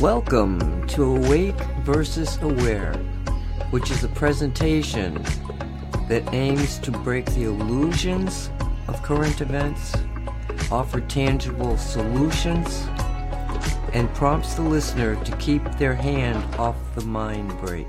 Welcome to Awake versus Aware, which is a presentation that aims to break the illusions of current events, offer tangible solutions, and prompts the listener to keep their hand off the mind brake.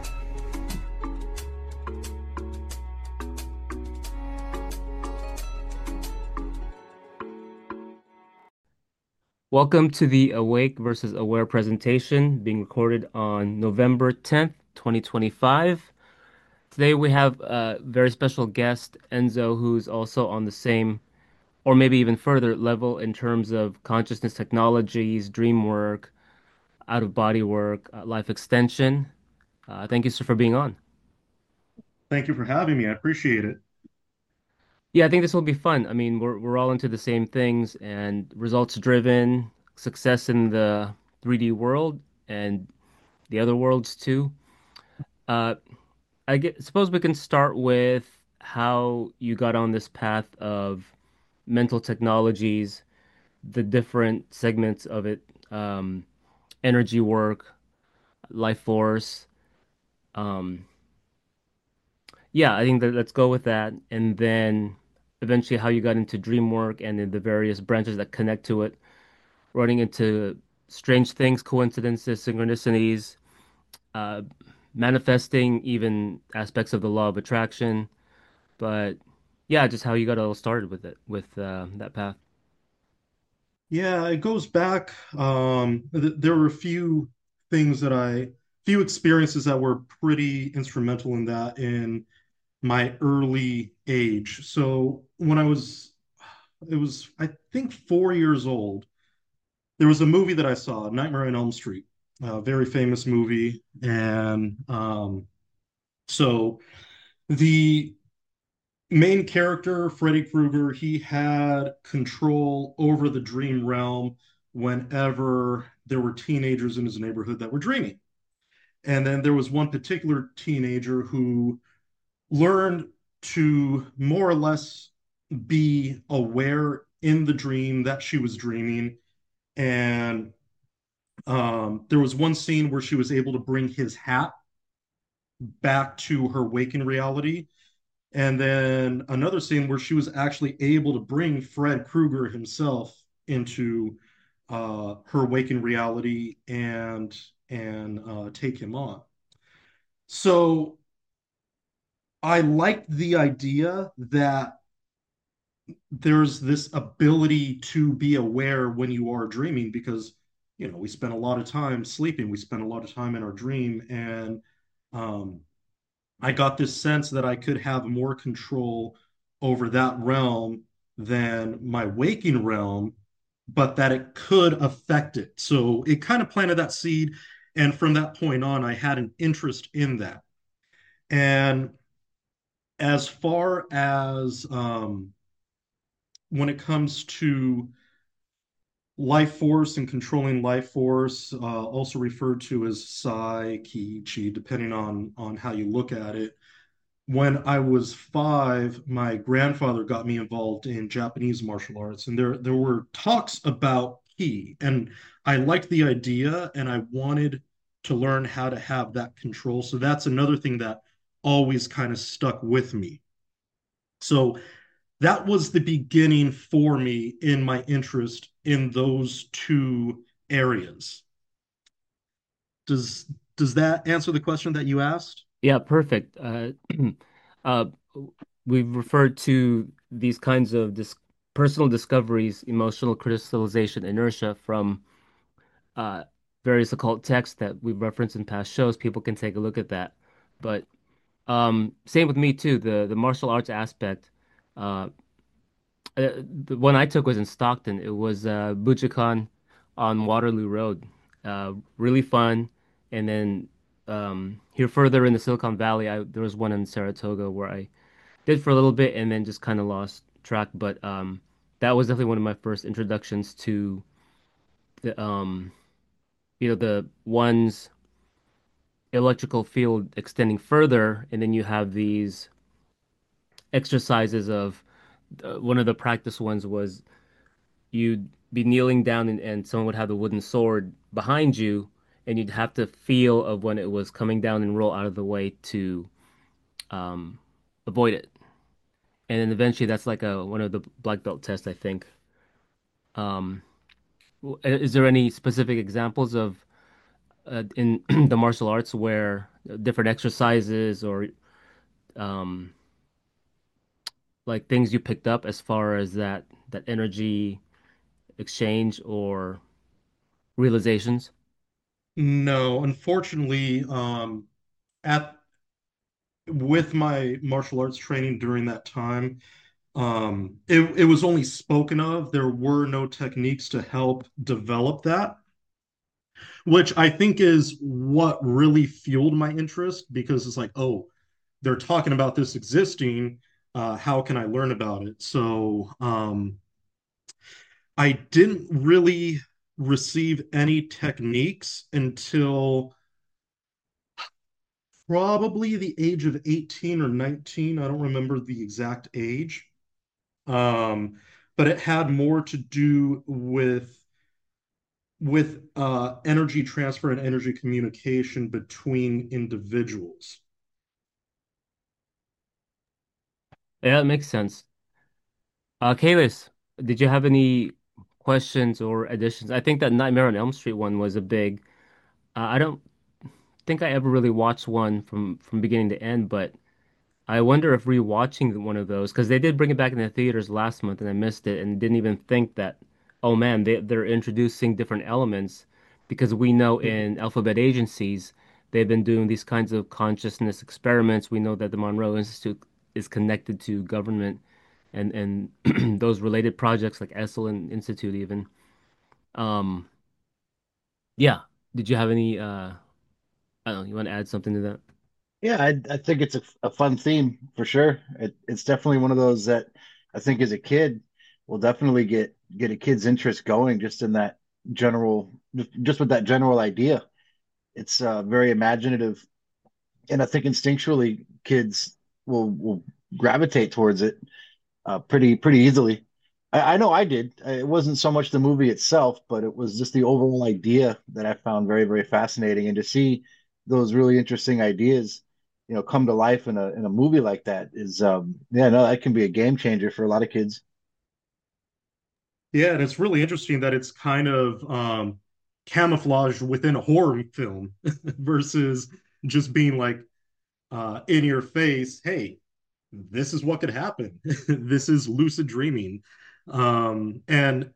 Welcome to the Awake versus Aware presentation being recorded on November 10th, 2025. Today we have a very special guest, Enzo, who's also on the same or maybe even further level in terms of consciousness technologies, dream work, out of body work, life extension. Thank you, sir, for being on. Thank you for having me. I appreciate it. Yeah, I think this will be fun. I mean, we're all into the same things and results driven, success in the 3D world and the other worlds too. Uh, suppose we can start with how you got on this path of mental technologies, the different segments of it, um, energy work, life force. Um, yeah, I think that let's go with that, and then eventually how you got into dream work and then the various branches that connect to it, running into strange things, coincidences, synchronicities, uh, manifesting even aspects of the law of attraction. But yeah, just how you got all started with it, with that path. Yeah, it goes back. There were a few experiences that were pretty instrumental in that in my early age. So it was, I think, 4 years old. There was a movie that I saw, Nightmare on Elm Street, a very famous movie. So the main character, Freddy Krueger, he had control over the dream realm whenever there were teenagers in his neighborhood that were dreaming. And then there was one particular teenager who learned to more or less be aware in the dream that she was dreaming. And there was one scene where she was able to bring his hat back to her waking reality. And then another scene where she was actually able to bring Fred Krueger himself into her waking reality and take him on. So I liked the idea that there's this ability to be aware when you are dreaming because we spend a lot of time sleeping, we spend a lot of time in our dream, and um, I got this sense that I could have more control over that realm than my waking realm, but that it could affect it. So it kind of planted that seed. And from that point on, I had an interest in that. And as far as when it comes to life force and controlling life force, also referred to as psi, ki, chi, depending on how you look at it. When I was 5, my grandfather got me involved in Japanese martial arts, and there were talks about ki, and I liked the idea, and I wanted to learn how to have that control. So that's another thing that always kind of stuck with me. So that was the beginning for me in my interest in those two areas. Does does that answer the question that you asked? Yeah, perfect. Uh, we've referred to these kinds of personal discoveries, emotional crystallization, inertia from uh, various occult texts that we've referenced in past shows. People can take a look at that. But same with me too. The martial arts aspect. Uh, the one I took was in Stockton. It was Bujinkan on Waterloo Road. Really fun. And then here further in the Silicon Valley, there was one in Saratoga where I did for a little bit and then just kind of lost track. But that was definitely one of my first introductions to the the one's electrical field extending further, and then you have these exercises of one of the practice ones was you'd be kneeling down and someone would have the wooden sword behind you, and you'd have to feel of when it was coming down and roll out of the way to um, avoid it. And then eventually, that's like a one of the black belt tests, I think. Um, is there any specific examples of in the martial arts where different exercises or um, like things you picked up as far as that energy exchange or realizations? No, unfortunately, at with my martial arts training during that time, it was only spoken of. There were no techniques to help develop that, which I think is what really fueled my interest because it's like, oh, they're talking about this existing. How can I learn about it? So I didn't really receive any techniques until probably the age of 18 or 19. I don't remember the exact age. Um, but it had more to do with energy transfer and energy communication between individuals. Yeah, that makes sense. Kaylis, did you have any questions or additions? I think that Nightmare on Elm Street one was a big. I don't think I ever really watched one from beginning to end, but I wonder if rewatching one of those, because they did bring it back in the theaters last month and I missed it and didn't even think that, oh man, they're introducing different elements because we know in alphabet agencies they've been doing these kinds of consciousness experiments. We know that the Monroe Institute is connected to government and those related projects like Esalen Institute even. Um, yeah. Did you have any I don't know, you want to add something to that? Yeah, I think it's a fun theme for sure. It's definitely one of those that I think as a kid will definitely get a kid's interest going just in that general, just with that general idea. It's very imaginative, and I think instinctually kids will gravitate towards it pretty easily. I know I did. It wasn't so much the movie itself, but it was just the overall idea that I found very fascinating, and to see those really interesting ideas, come to life in a movie like that is, yeah, no, that can be a game changer for a lot of kids. Yeah, and it's really interesting that it's kind of camouflaged within a horror film versus just being like in your face, hey, this is what could happen. This is lucid dreaming. And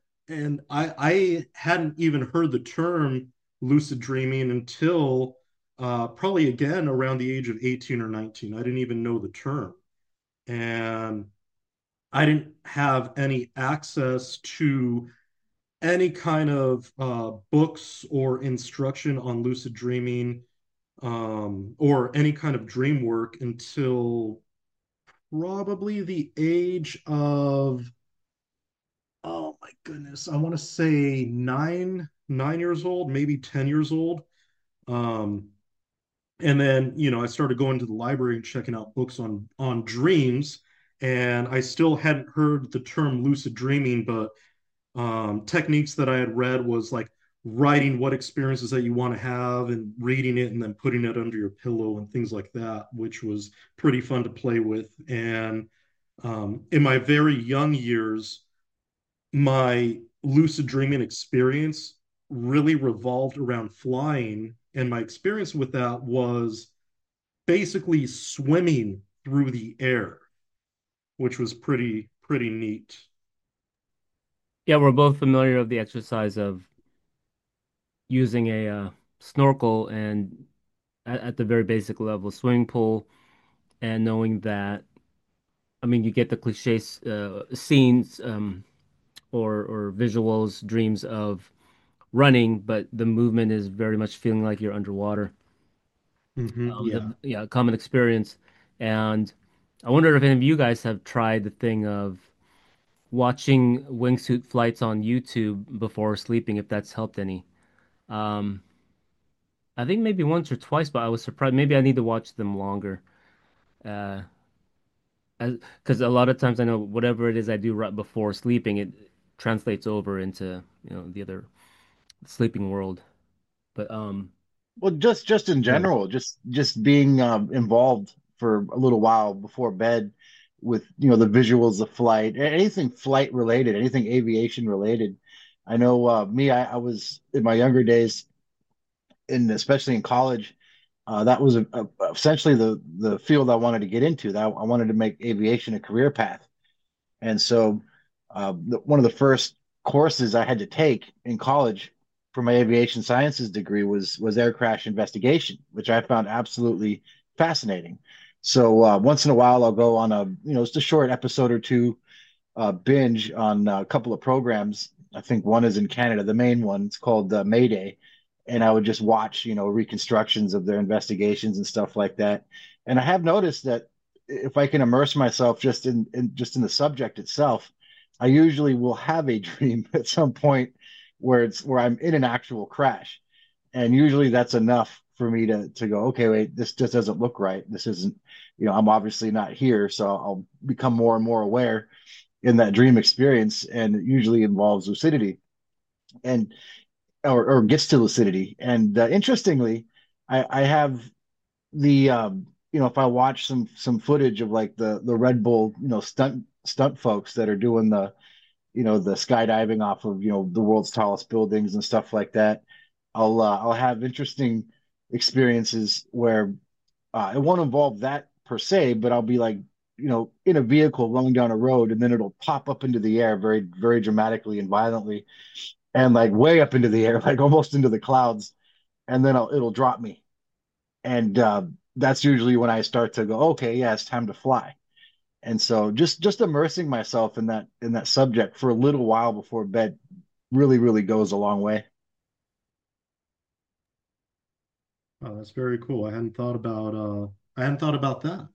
I hadn't even heard the term lucid dreaming until probably again around the age of 18 or 19. I didn't even know the term. And I didn't have any access to any kind of books or instruction on lucid dreaming or any kind of dream work until probably the age of, oh my goodness, I want to say 9 years old, maybe 10 years old. Um, and then, I started going to the library and checking out books on dreams. And I still hadn't heard the term lucid dreaming, but techniques that I had read was like writing what experiences that you want to have and reading it and then putting it under your pillow and things like that, which was pretty fun to play with. And in my very young years, my lucid dreaming experience really revolved around flying. And my experience with that was basically swimming through the air, which was pretty neat. Yeah, we're both familiar of the exercise of using a snorkel and at the very basic level, swimming pool, and knowing that, I mean, you get the cliches, scenes or visuals, dreams of running, but the movement is very much feeling like you're underwater. Yeah. Yeah, common experience. And I wonder if any of you guys have tried the thing of watching wingsuit flights on YouTube before sleeping, if that's helped any. Um, I think maybe once or twice, but I was surprised. Maybe I need to watch them longer. Because a lot of times I know whatever it is I do right before sleeping, translates over into, the other sleeping world. But Well, just in yeah. general, just being involved for a little while before bed with the visuals of flight, anything flight related, anything aviation related. I know me, I was in my younger days, and especially in college, that was essentially the field I wanted to get into. That I wanted to make aviation a career path, and so one of the first courses I had to take in college for my aviation sciences degree was air crash investigation, which I found absolutely fascinating. So once in a while, I'll go on a just a short episode or two binge on a couple of programs. I think one is in Canada, the main one. It's called Mayday, and I would just watch reconstructions of their investigations and stuff like that. And I have noticed that if I can immerse myself just in the subject itself, I usually will have a dream at some point where I'm in an actual crash, and usually that's enough for me to go, okay, wait, this just doesn't look right. This isn't, I'm obviously not here, so I'll become more and more aware in that dream experience, and it usually involves lucidity and or gets to lucidity. And interestingly, I have the if I watch some footage of like the Red Bull stunt folks that are doing the skydiving off of the world's tallest buildings and stuff like that, I'll have interesting experiences where it won't involve that per se, but I'll be like, in a vehicle rolling down a road, and then it'll pop up into the air very, very dramatically and violently, and like way up into the air, like almost into the clouds, and then it'll drop me. And that's usually when I start to go, okay, yeah, it's time to fly. And so just immersing myself in that subject for a little while before bed really, really goes a long way. Oh, that's very cool. I hadn't thought about that.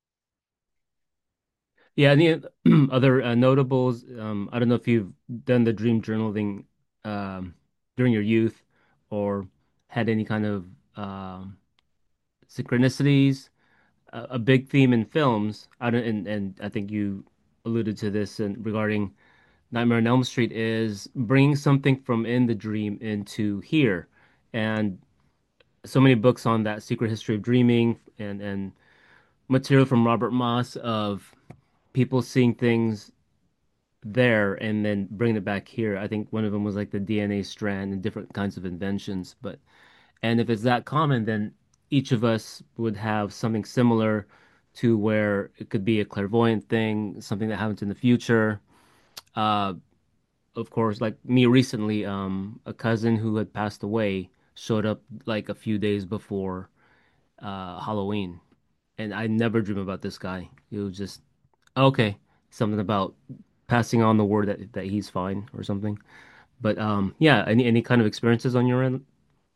Yeah, any other notables? I don't know if you've done the dream journaling during your youth or had any kind of synchronicities. A big theme in films, I don't, and I think you alluded to this regarding Nightmare on Elm Street is bringing something from in the dream into here. And so many books on that secret history of dreaming and material from Robert Moss of people seeing things there and then bringing it back here. I think one of them was like the DNA strand and different kinds of inventions. And if it's that common, then each of us would have something similar to where it could be a clairvoyant thing, something that happens in the future. Uh, of course, like me recently, a cousin who had passed away showed up like a few days before Halloween, and I never dream about this guy. It was just okay, something about passing on the word that he's fine or something. But yeah, any kind of experiences on your end?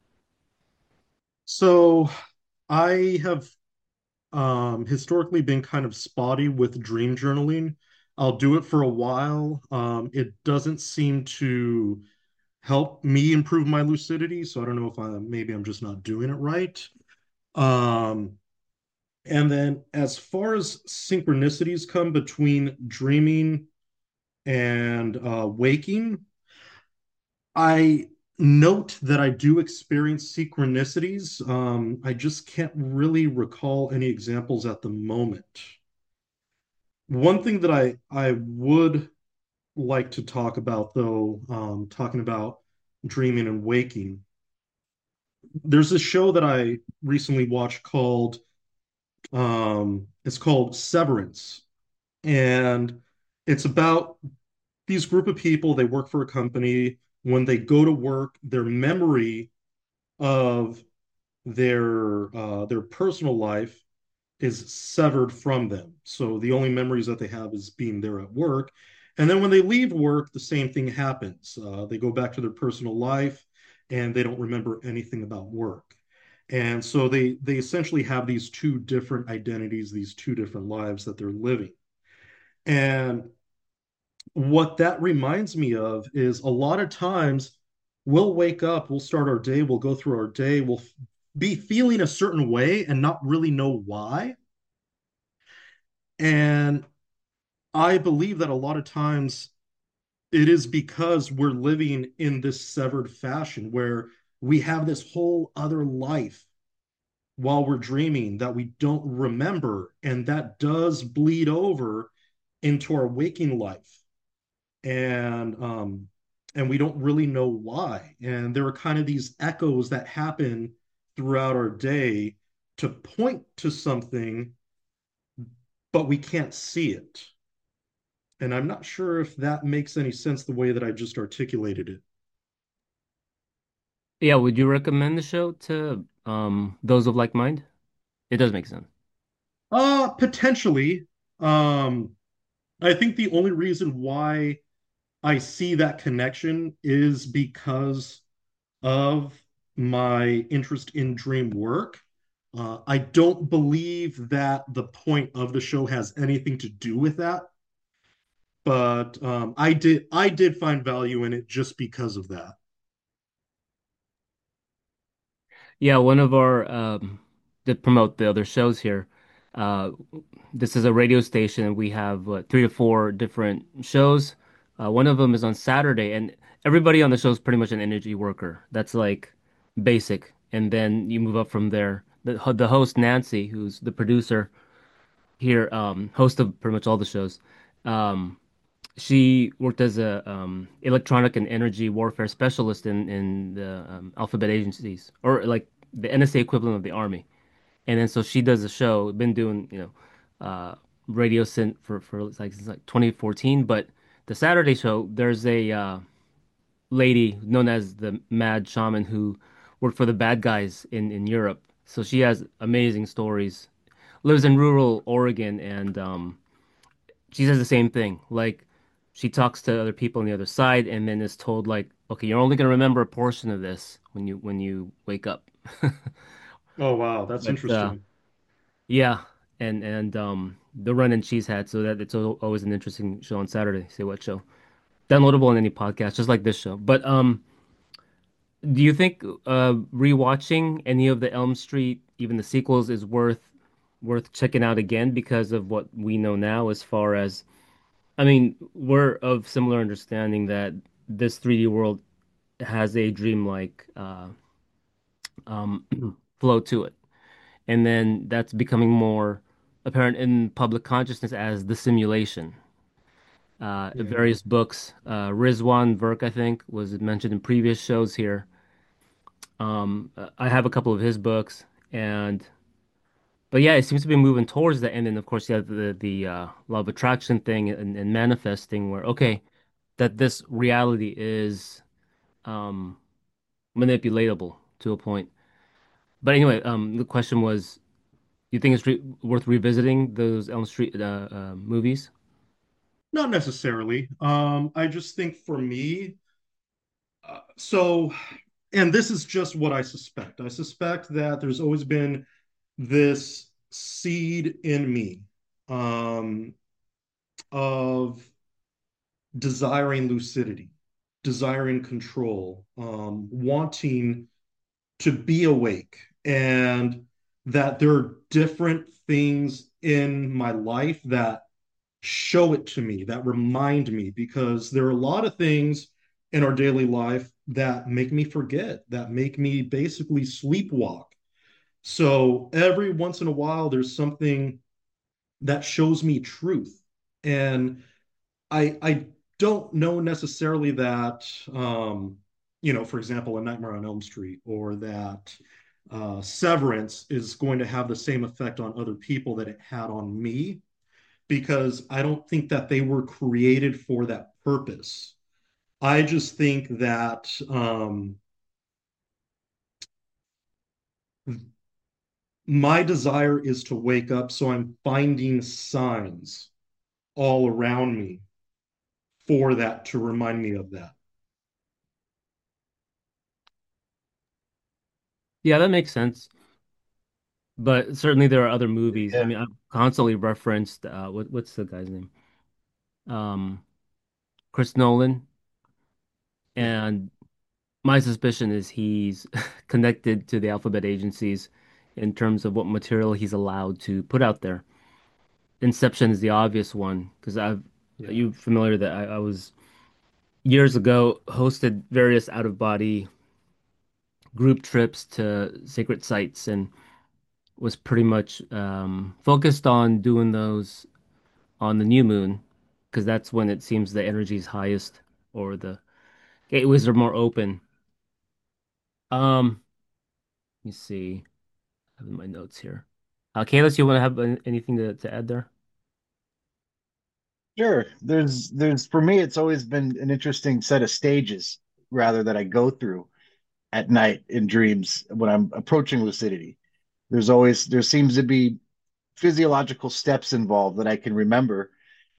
So I have historically been kind of spotty with dream journaling. I'll do it for a while. It doesn't seem to help me improve my lucidity, so I don't know if maybe I'm just not doing it right. Um, and then as far as synchronicities come between dreaming and waking, I note that I do experience synchronicities. I just can't really recall any examples at the moment. One thing that I would like to talk about, though, talking about dreaming and waking, there's a show that I recently watched called it's called Severance, and it's about these group of people. They work for a company. When they go to work, their memory of their personal life is severed from them. So the only memories that they have is being there at work. And then when they leave work, the same thing happens. They go back to their personal life and they don't remember anything about work. And so they essentially have these two different identities, these two different lives that they're living. And what that reminds me of is a lot of times we'll wake up, we'll start our day, we'll go through our day, we'll be feeling a certain way and not really know why. And I believe that a lot of times it is because we're living in this severed fashion where we have this whole other life while we're dreaming that we don't remember, and that does bleed over into our waking life. And we don't really know why. And there are kind of these echoes that happen throughout our day to point to something, but we can't see it. And I'm not sure if that makes any sense the way that I just articulated it. Yeah, would you recommend the show to those of like mind? It does make sense. Potentially. Um, I think the only reason why I see that connection is because of my interest in dream work. I don't believe that the point of the show has anything to do with that, but I did find value in it just because of that. Yeah, one of our to promote the other shows here. Uh, this is a radio station, and we have what, 3 to 4 different shows. One of them is on Saturday, and everybody on the show is pretty much an energy worker. That's like basic, and then you move up from there. The host Nancy, who's the producer here, host of pretty much all the shows. Um, she worked as a electronic and energy warfare specialist in the alphabet agencies, or like the NSA equivalent of the army. And then so she does a show, been doing, radio for like since like 2014. But the Saturday show, there's a lady known as the Mad Shaman who worked for the bad guys in Europe. So she has amazing stories. Lives in rural Oregon, and she says the same thing. Like she talks to other people on the other side, and then is told like, okay, you're only gonna remember a portion of this when you wake up. Oh wow, that's But interesting. yeah, and the run in she's had, so that it's always an interesting show on Saturday. Say what show? Downloadable on any podcast, just like this show. But do you think rewatching any of the Elm Street, even the sequels, is worth checking out again because of what we know now as far as I mean, we're of similar understanding that this 3D world has a dreamlike um, flow to it. And then that's becoming more apparent in public consciousness as the simulation. Yeah. Various books, Rizwan Virk, I think, was mentioned in previous shows here. I have a couple of his books, and but yeah, it seems to be moving towards that. And then, of course, you have the law of attraction thing and manifesting, where okay, that this reality is um, manipulatable to a point. But anyway, the question was, you think it's worth revisiting those Elm Street movies? Not necessarily. I just think for me, so, and this is just what I suspect. I suspect that there's always been this seed in me um, of desiring lucidity, desiring control, wanting to be awake, and that there are different things in my life that show it to me, that remind me, because there are a lot of things in our daily life that make me forget, that make me basically sleepwalk. So every once in a while, there's something that shows me truth. And I don't know necessarily that for example, A Nightmare on Elm Street or that Severance is going to have the same effect on other people that it had on me, because I don't think that they were created for that purpose. I just think that my desire is to wake up, so I'm finding signs all around me for that to remind me of that. Yeah, that makes sense. But certainly there are other movies. I Yeah. mean, I've constantly referenced what's the guy's name? Um, Chris Nolan, Yeah. and my suspicion is he's connected to the alphabet agencies in terms of what material he's allowed to put out there. Inception is the obvious one because I've Yeah. you familiar that I was years ago hosted various out of body group trips to sacred sites and was pretty much focused on doing those on the new moon because that's when it seems the energy is highest or the gateways are more open. Um, let me see. I have my notes here. Kayla, you want to have anything to add there? Sure. There's for me, it's always been an interesting set of stages rather that I go through at night in dreams when I'm approaching lucidity. There seems to be physiological steps involved that I can remember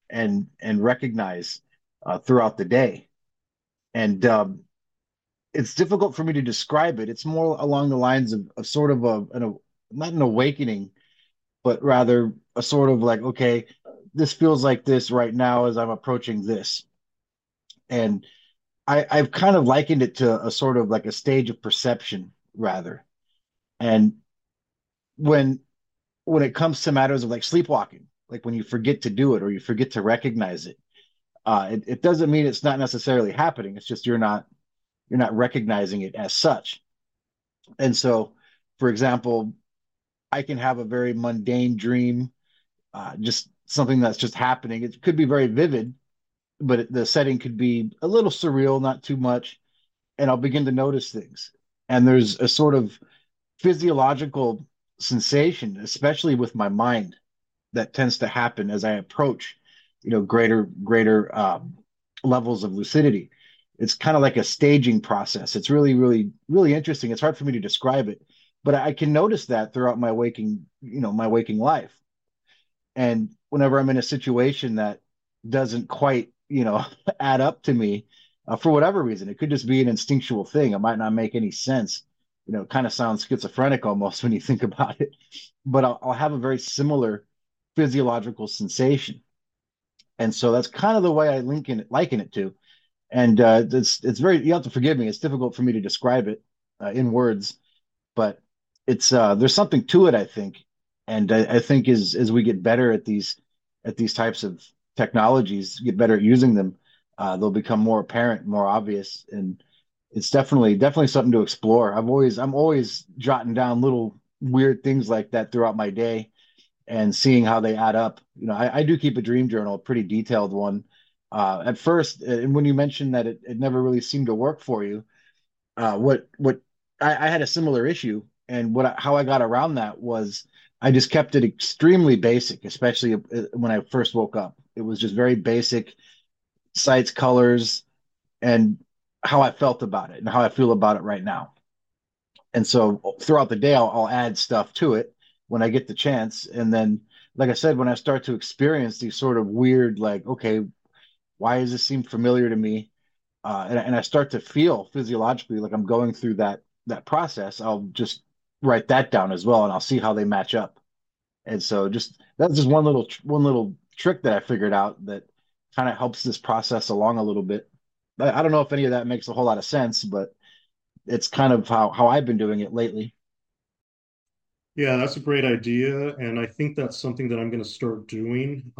and recognize throughout the day. And it's difficult for me to describe it. It's more along the lines of sort of not an awakening, but rather a sort of like, okay, this feels like this right now as I'm approaching this. And I've kind of likened it to a sort of like a stage of perception rather. And when when it comes to matters of like sleepwalking, like when you forget to do it or you forget to recognize it, it doesn't mean it's not necessarily happening. It's just you're not recognizing it as such. And so, for example, I can have a very mundane dream, just something that's just happening. It could be very vivid, but the setting could be a little surreal, not too much, and I'll begin to notice things. And there's a sort of physiological sensation, especially with my mind, that tends to happen as I approach, greater levels of lucidity. It's kind of like a staging process. It's really, really, really interesting. It's hard for me to describe it, but I can notice that throughout my waking life. And whenever I'm in a situation that doesn't quite, add up to me, for whatever reason, it could just be an instinctual thing. It might not make any sense. It kind of sounds schizophrenic almost when you think about it, but I'll have a very similar physiological sensation. And so that's kind of the way I liken it to. And it's very, you have to forgive me. It's difficult for me to describe it in words, but it's there's something to it, I think. And I think as we get better at these types of technologies, get better at using them, they'll become more apparent, more obvious, and it's definitely something to explore. I'm always jotting down little weird things like that throughout my day and seeing how they add up. I do keep a dream journal, a pretty detailed one. At first, and when you mentioned that it never really seemed to work for you, what I had a similar issue, and how I got around that was I just kept it extremely basic, especially when I first woke up. It was just very basic sights, colors, and how I felt about it and how I feel about it right now. And so throughout the day, I'll add stuff to it when I get the chance. And then, like I said, when I start to experience these sort of weird, like, okay, why does this seem familiar to me? And I start to feel physiologically like I'm going through that process. I'll just write that down as well, and I'll see how they match up. And so just that's just one little trick that I figured out that kind of helps this process along a little bit. I don't know if any of that makes a whole lot of sense, but it's kind of how I've been doing it lately. Yeah, that's a great idea, and I think that's something that I'm going to start doing.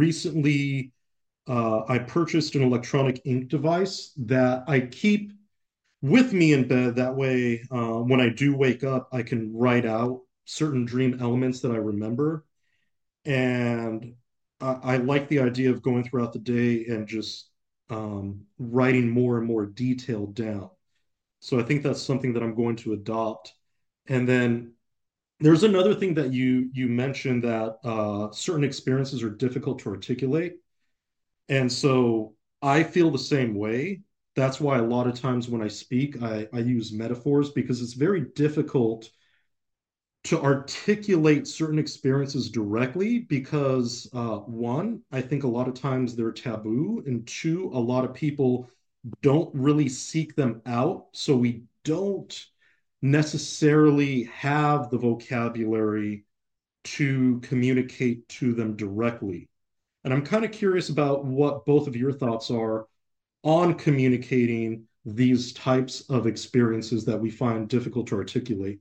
I purchased an electronic ink device that I keep with me in bed. That way, when I do wake up, I can write out certain dream elements that I remember. And I like the idea of going throughout the day and just writing more and more detail down. So I think that's something that I'm going to adopt. And then there's another thing that you mentioned that certain experiences are difficult to articulate. And so I feel the same way. That's why a lot of times when I speak, I use metaphors because it's very difficult to articulate certain experiences directly because one, I think a lot of times they're taboo, and two, a lot of people don't really seek them out. So we don't necessarily have the vocabulary to communicate to them directly. And I'm kind of curious about what both of your thoughts are on communicating these types of experiences that we find difficult to articulate.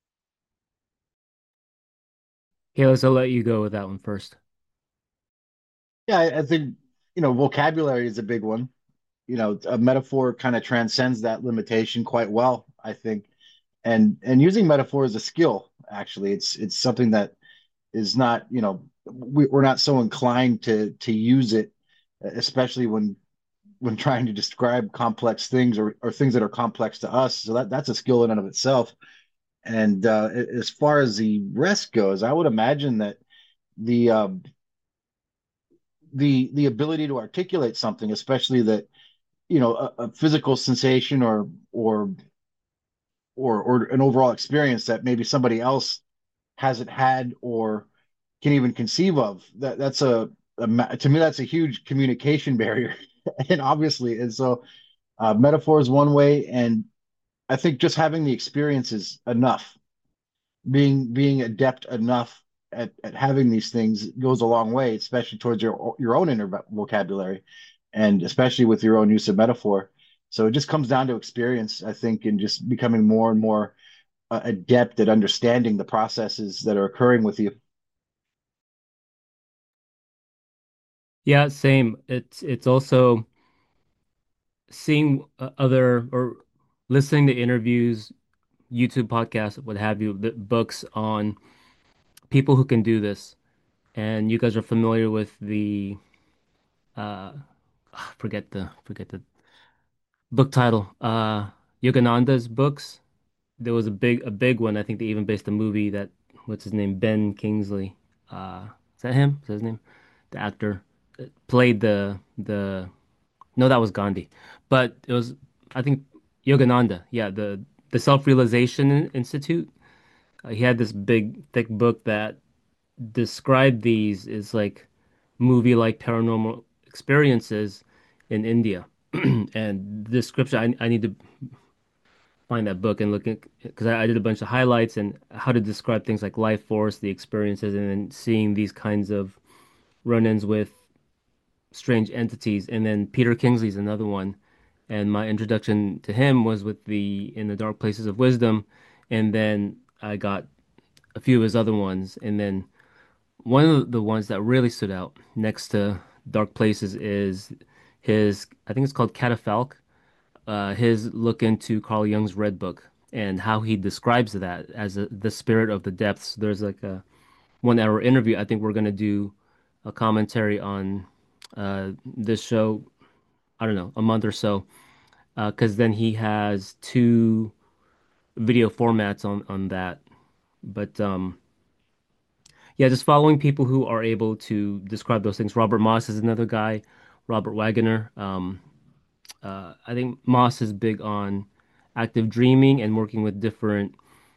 Kayla, I'll let you go with that one first. Yeah, I think vocabulary is a big one. a metaphor kind of transcends that limitation quite well, I think. And using metaphor is a skill, actually. It's something that is not, we're not so inclined to use it, especially when trying to describe complex things or things that are complex to us. So that's a skill in and of itself. And as far as the rest goes, I would imagine that the uh, the ability to articulate something, especially that a physical sensation or an overall experience that maybe somebody else hasn't had or can even conceive of. That's to me that's a huge communication barrier, and obviously, and so metaphor is one way, and I think just having the experience is enough. Being adept enough at having these things goes a long way, especially towards your own inner vocabulary, and especially with your own use of metaphor. So it just comes down to experience, I think, and just becoming more and more adept at understanding the processes that are occurring with you. Yeah, same. It's also seeing other or listening to interviews, YouTube podcasts, what have you, the books on people who can do this. And you guys are familiar with the uh forget the book title. Yogananda's books. There was a big one. I think they even based a movie that what's his name? Ben Kingsley. Is that him? Is that his name? The actor played the no, that was Gandhi. But it was I think Yogananda. Yeah, the Self-Realization Institute. He had this big thick book that described these as like movie-like paranormal experiences in India. And the description, I need to find that book and look at because I did a bunch of highlights and how to describe things like life force, the experiences, and then seeing these kinds of run-ins with strange entities. And then Peter Kingsley's another one. And my introduction to him was with the In the Dark Places of Wisdom. And then I got a few of his other ones. And then one of the ones that really stood out next to Dark Places is I think it's called Catafalque, his look into Carl Jung's Red Book and how he describes that as the spirit of the depths. There's like a 1 hour interview. I think we're going to do a commentary on this show, I don't know, a month or so, because then he has two video formats on that. But yeah, just following people who are able to describe those things. Robert Moss is another guy, Robert Wagner. I think Moss is big on active dreaming and working with different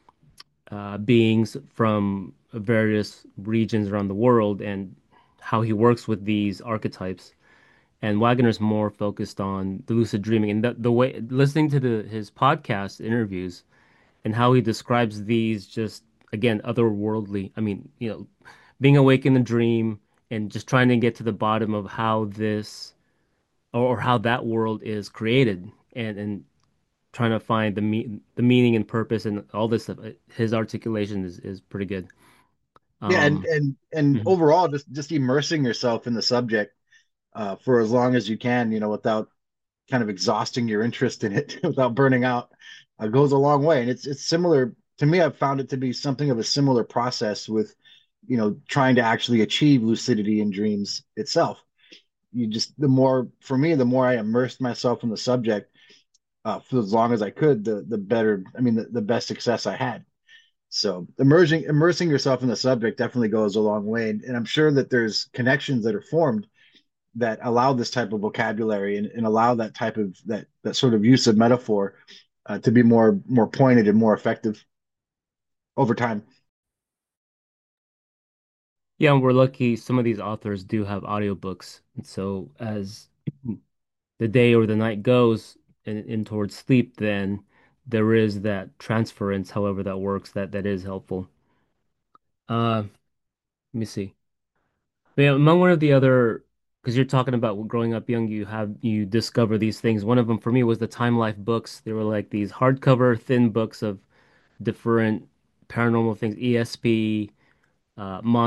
beings from various regions around the world and how he works with these archetypes. And Wagner's more focused on the lucid dreaming and the way listening to his podcast interviews and how he describes these just again otherworldly. I mean, being awake in the dream and just trying to get to the bottom of how this or how that world is created and trying to find the meaning and purpose and all this stuff. His articulation is pretty good. Yeah, and Um, and mhm. overall, just immersing yourself in the subject for as long as you can, without kind of exhausting your interest in it, without burning out, goes a long way. And it's similar to me. I've found it to be something of a similar process with, trying to actually achieve lucidity in dreams itself. You just for me, the more I immersed myself in the subject for as long as I could, the better. I mean, the best success I had. So immersing yourself in the subject definitely goes a long way, and I'm sure that there's connections that are formed that allow this type of vocabulary and allow that type of that sort of use of metaphor to be more pointed and more effective over time. Yeah, and we're lucky some of these authors do have audiobooks. And so as the day or the night goes in towards sleep, then there is that transference, however that works, that is helpful. Let me see. But yeah, among one of the other, because you're talking about growing up young, you discover these things. One of them for me was the Time Life books. They were like these hardcover thin books of different paranormal things, ESP,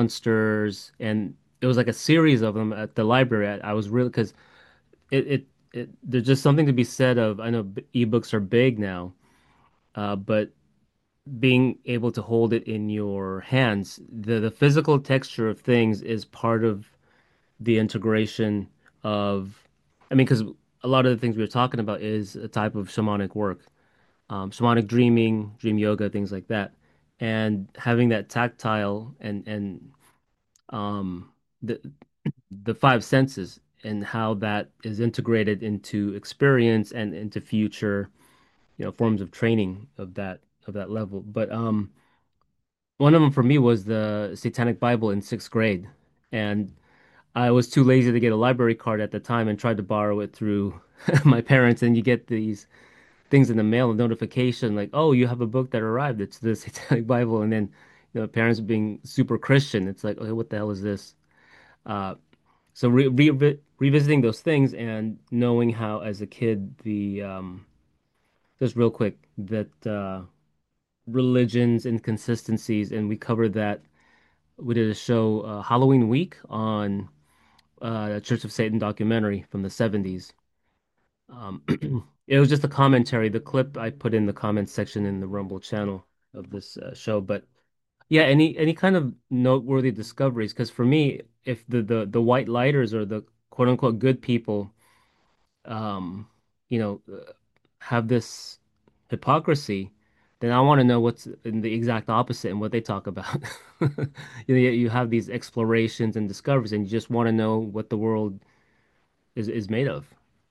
monsters, and it was like a series of them at the library. I was really because it there's just something to be said of, I know ebooks are big now, but being able to hold it in your hands, the physical texture of things is part of the integration of, I mean, because a lot of the things we were talking about is a type of shamanic work, shamanic dreaming, dream yoga, things like that. And having that tactile and um, the the five senses and how that is integrated into experience and into future, forms of training of that level. But one of them for me was the Satanic Bible in sixth grade, and I was too lazy to get a library card at the time and tried to borrow it through my parents. And you get these things in the mail, a notification like, "Oh, you have a book that arrived. It's the Satanic Bible." And then, parents being super Christian, it's like, "Okay, what the hell is this?" Uh, so revisiting those things and knowing how, as a kid, the just real quick that religions and consistencies, and we covered that. We did a show Halloween week on Church of Satan documentary from the 70s. Um, it was just a commentary. The clip I put in the comments section in the Rumble channel of this show. But yeah, any kind of noteworthy discoveries? Because for me, if the white lighters or the quote unquote good people, um, you know, have this hypocrisy, then I want to know what's in the exact opposite and what they talk about. You have these explorations and discoveries, and you just want to know what the world is made of.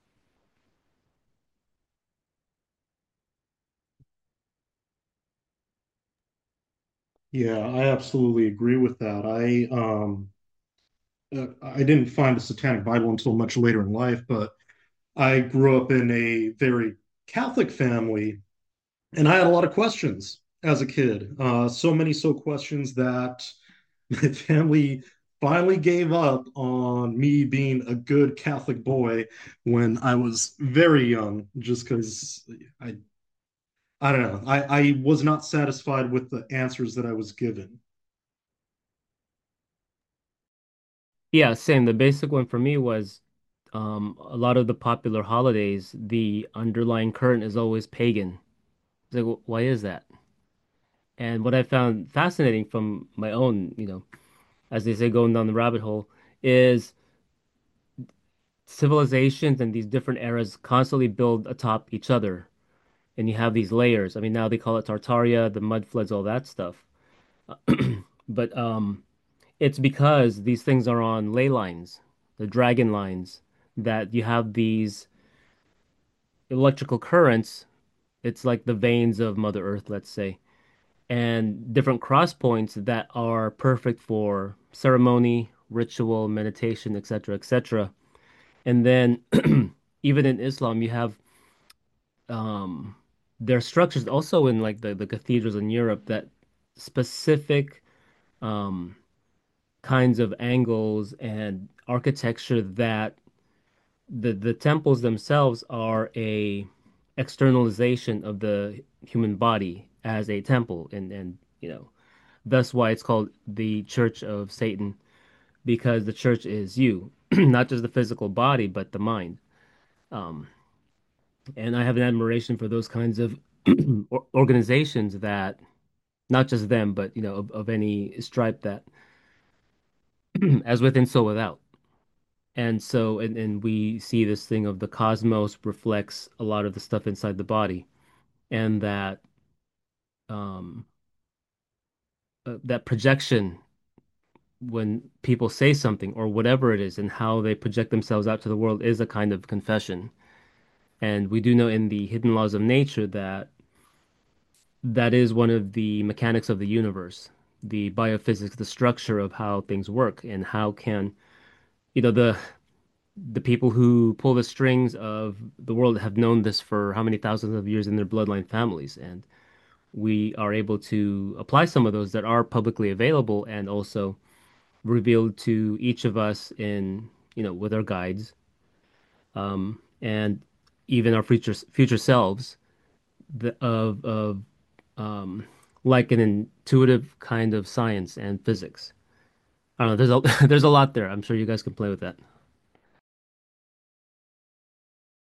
Yeah, I absolutely agree with that. I didn't find the Satanic Bible until much later in life, but I grew up in a very Catholic family, and I had a lot of questions as a kid. So questions that my family finally gave up on me being a good Catholic boy when I was very young, just because I I don't know. I was not satisfied with the answers that I was given. Yeah, same. The basic one for me was a lot of the popular holidays, the underlying current is always pagan. It's like, why is that? And what I found fascinating from my own, as they say, going down the rabbit hole, is civilizations and these different eras constantly build atop each other. And you have these layers. I mean, now they call it Tartaria, the mud floods, all that stuff. But it's because these things are on ley lines, the dragon lines, that you have these electrical currents. It's like the veins of Mother Earth, let's say, and different cross points that are perfect for ceremony, ritual, meditation, etc., etc. And then even in Islam, you have um, their structures also in like the cathedrals in Europe that specific um, kinds of angles and architecture that the temples themselves are a externalization of the human body as a temple, and that's why it's called the Church of Satan, because the church is you, not just the physical body but the mind. um and I have an admiration for those kinds of organizations that, not just them, but of any stripe, that as within so without. And so, and we see this thing of the cosmos reflects a lot of the stuff inside the body, and that um that projection, when people say something or whatever it is and how they project themselves out to the world, is a kind of confession. And we do know in the hidden laws of nature that that is one of the mechanics of the universe, the biophysics, the structure of how things work, and how can, the people who pull the strings of the world have known this for how many thousands of years in their bloodline families. And we are able to apply some of those that are publicly available and also revealed to each of us in, with our guides, and even our future selves, of um, like an intuitive kind of science and physics. I don't know. There's a there's a lot there. I'm sure you guys can play with that.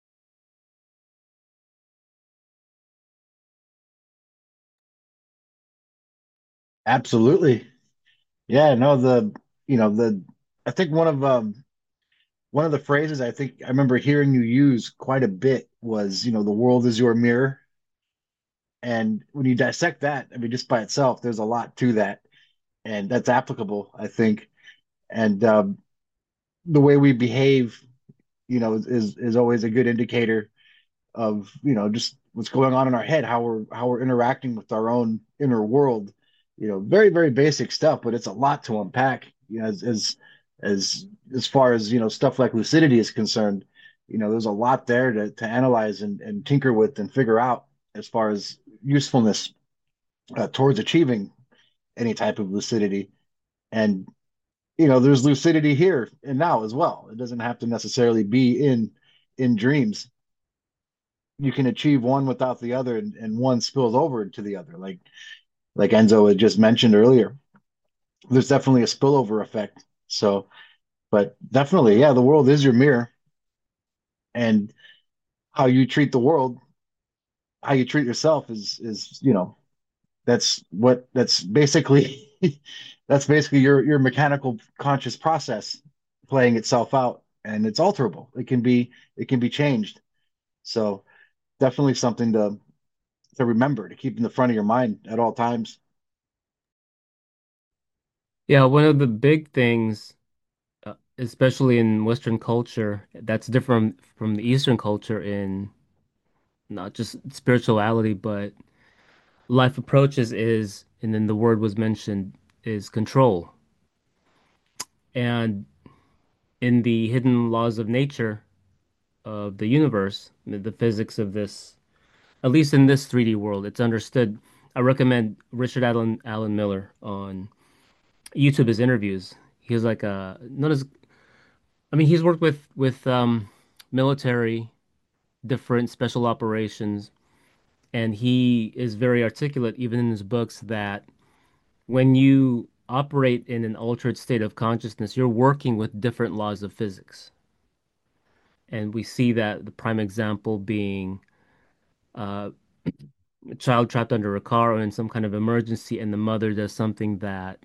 Absolutely. Yeah, no, the I think one of the phrases I think I remember hearing you use quite a bit was, the world is your mirror. And when you dissect that, I mean, just by itself, there's a lot to that, and that's applicable, I think. And the way we behave, is always a good indicator of, just what's going on in our head, how we're interacting with our own inner world. Very, very basic stuff, but it's a lot to unpack, as as far as, stuff like lucidity is concerned. There's a lot there to analyze and tinker with and figure out as far as usefulness towards achieving any type of lucidity. And there's lucidity here and now as well. It doesn't have to necessarily be in dreams. You can achieve one without the other, and one spills over into the other, like Enzo had just mentioned earlier. There's definitely a spillover effect. So, but definitely, yeah, the world is your mirror, and how you treat the world, how you treat yourself is that's basically that's basically your mechanical conscious process playing itself out, and it's alterable. It can be changed. So definitely something to remember, to keep in the front of your mind at all times. Yeah, one of the big things, especially in Western culture, that's different from the Eastern culture in not just spirituality, but life approaches is, and then the word was mentioned, is control. And in the hidden laws of nature of the universe, the physics of this, at least in this 3D world, it's understood. I recommend Richard Allen Miller on YouTube, his interviews. He was like not as, I mean, he's worked with military, different special operations, and he is very articulate even in his books that when you operate in an altered state of consciousness, you're working with different laws of physics. And we see that the prime example being uh, a child trapped under a car or in some kind of emergency, and the mother does something that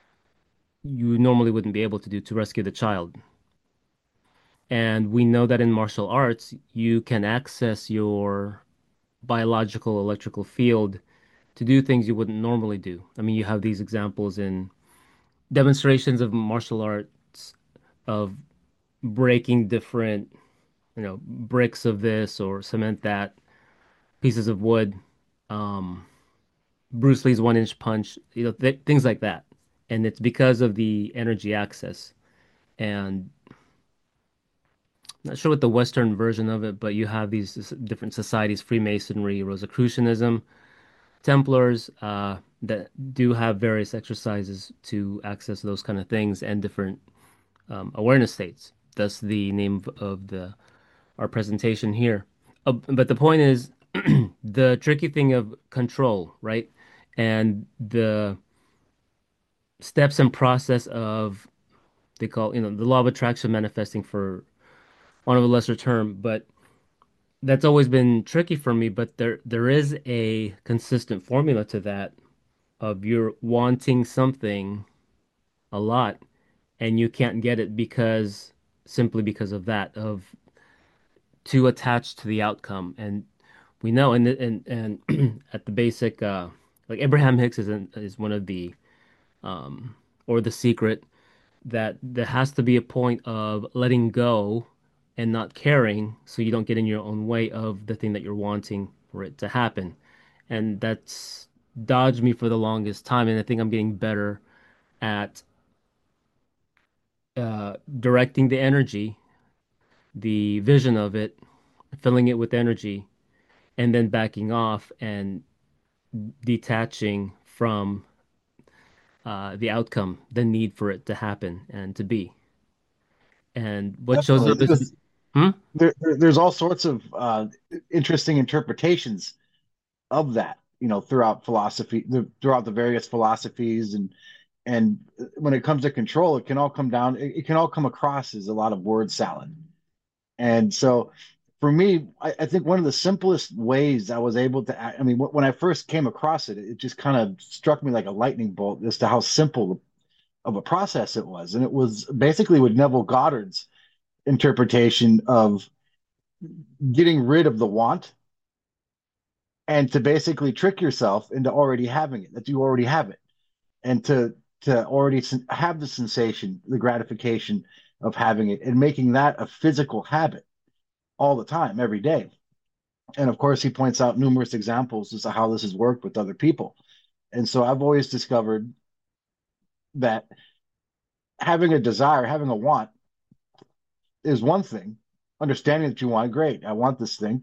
you normally wouldn't be able to do to rescue the child. And we know that in martial arts, you can access your biological electrical field to do things you wouldn't normally do. I mean, you have these examples in demonstrations of martial arts of breaking different, bricks of this or cement that, pieces of wood, um, Bruce Lee's 1 inch punch, things like that. And it's because of the energy access. And I'm not sure what the Western version of it, but you have these different societies, Freemasonry, Rosicrucianism, Templars, that do have various exercises to access those kind of things and different awareness states. Thus, the name of the our presentation here. But the point is the tricky thing of control, right? And the steps and process of they call, the law of attraction manifesting for want of a lesser term, but that's always been tricky for me. But there is a consistent formula to that of you're wanting something a lot and you can't get it because simply because of that, of too attached to the outcome. And we know, and at the basic, like Abraham Hicks is one of the or the secret that there has to be a point of letting go and not caring, so you don't get in your own way of the thing that you're wanting for it to happen. And that's dodged me for the longest time, and I think I'm getting better at directing the energy, the vision of it, filling it with energy, and then backing off and detaching from the outcome, the need for it to happen and to be. And what shows Definitely. up is, hmm? There's all sorts of interesting interpretations of that, throughout philosophy, throughout the various philosophies, and when it comes to control, it can all come across as a lot of word salad. And so for me, I think one of the simplest ways I was able to act, I mean, when I first came across it, it just kind of struck me like a lightning bolt as to how simple of a process it was. And it was basically with Neville Goddard's interpretation of getting rid of the want and to basically trick yourself into already having it, that you already have it, and to already have the sensation, the gratification of having it, and making that a physical habit all the time, every day. And of course, he points out numerous examples as to how this has worked with other people. And so I've always discovered that having a desire, having a want is one thing. Understanding that you want it, great. I want this thing,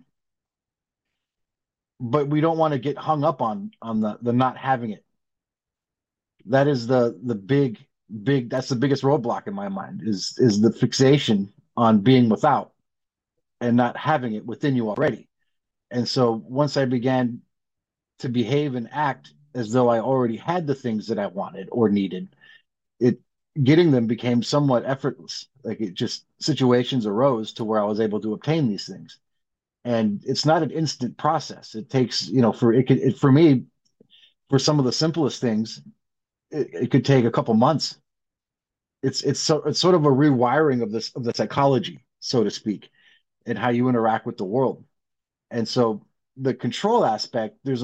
but we don't want to get hung up on the not having it. That is the big that's the biggest roadblock in my mind is the fixation on being without and not having it within you already. And so once I began to behave and act as though I already had the things that I wanted or needed, it getting them became somewhat effortless. Like it just situations arose to where I was able to obtain these things. And it's not an instant process. It takes, for me, for some of the simplest things, it could take a couple months. It's sort of a rewiring of the psychology, so to speak, and how you interact with the world. And so the control aspect, there's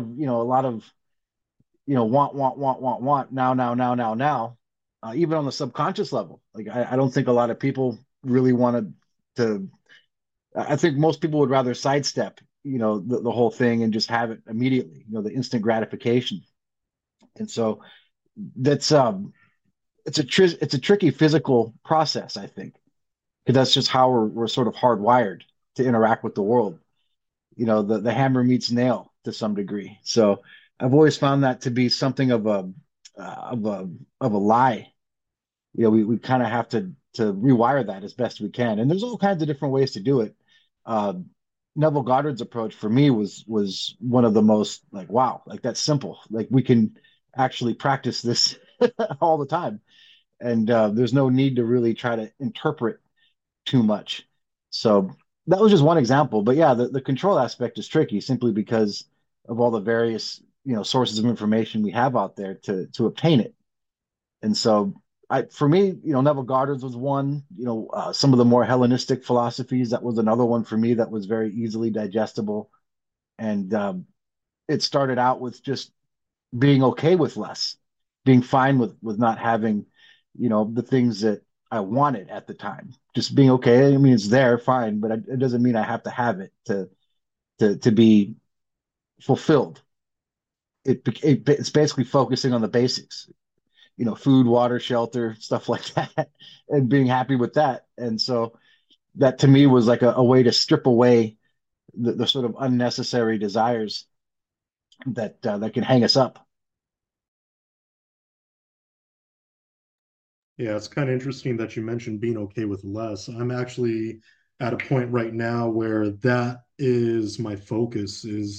want, now, even on the subconscious level. Like I don't think a lot of people really wanted to. I think most people would rather sidestep, the whole thing and just have it immediately, the instant gratification. And so that's it's a tricky physical process, I think, because that's just how we're sort of hardwired to interact with the world. The hammer meets nail to some degree. So I've always found that to be something of a lie. We kind of have to rewire that as best we can, and there's all kinds of different ways to do it. uh Neville Goddard's approach for me was one of the most, like, wow, like that's simple, like we can actually practice this all the time, and there's no need to really try to interpret too much. So that was just one example. But yeah, the control aspect is tricky simply because of all the various, sources of information we have out there to obtain it. And so for me, Neville Goddard's was one. Some of the more Hellenistic philosophies, that was another one for me that was very easily digestible. And it started out with just being okay with less, being fine with not having, the things that I wanted at the time. Just being okay. I mean, it's there, fine, but it doesn't mean I have to have it to be fulfilled. It's basically focusing on the basics, food, water, shelter, stuff like that, and being happy with that. And so that to me was like a way to strip away the sort of unnecessary desires that can hang us up. Yeah, it's kind of interesting that you mentioned being okay with less. I'm actually at a point right now where that is my focus is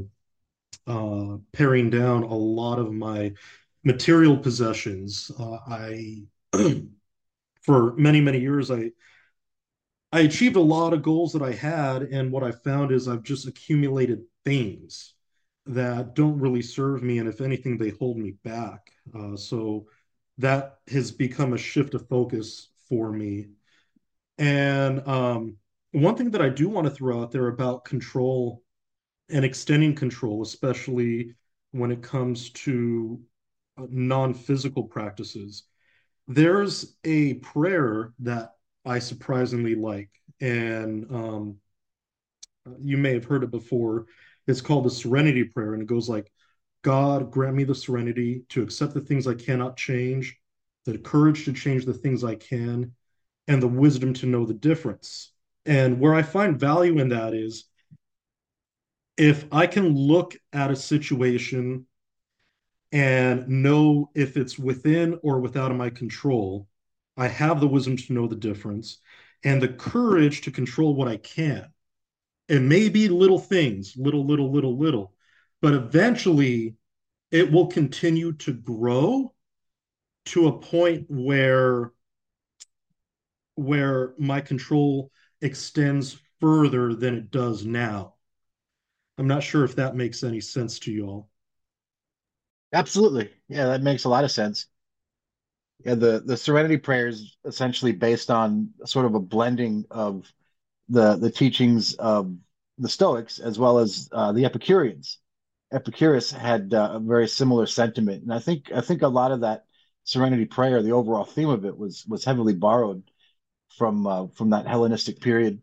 paring down a lot of my material possessions. I for many, many years I achieved a lot of goals that I had, and what I found is I've just accumulated things that don't really serve me, and if anything, they hold me back. So that has become a shift of focus for me. And one thing that I do want to throw out there about control and extending control, especially when it comes to non-physical practices, there's a prayer that I surprisingly like, and you may have heard it before. It's called the Serenity Prayer, and it goes like, God, grant me the serenity to accept the things I cannot change, the courage to change the things I can, and the wisdom to know the difference. And where I find value in that is if I can look at a situation and know if it's within or without of my control, I have the wisdom to know the difference and the courage to control what I can. It may be little things, little, but eventually it will continue to grow to a point where my control extends further than it does now. I'm not sure if that makes any sense to you all. Absolutely. Yeah, that makes a lot of sense. Yeah, the Serenity Prayer is essentially based on sort of a blending of the teachings of the Stoics as well as the Epicureans. Epicurus had a very similar sentiment, and I think a lot of that Serenity Prayer, the overall theme of it, was heavily borrowed from that Hellenistic period.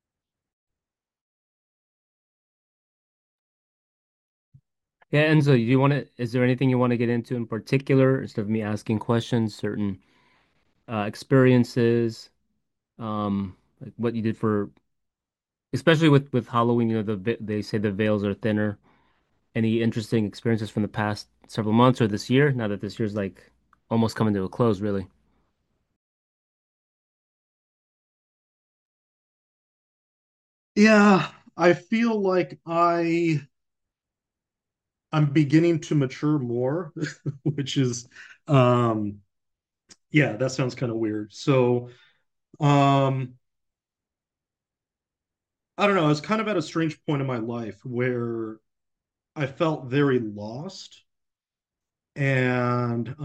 Yeah, Enzo, do you want to, is there anything you want to get into in particular instead of me asking questions, certain experiences, like what you did for, especially with Halloween, they say the veils are thinner. Any interesting experiences from the past several months or this year, now that this year's like almost coming to a close, really? Yeah, I feel like I'm beginning to mature more, which is um yeah, that sounds kind of weird. So, um I don't know, I was kind of at a strange point in my life where I felt very lost and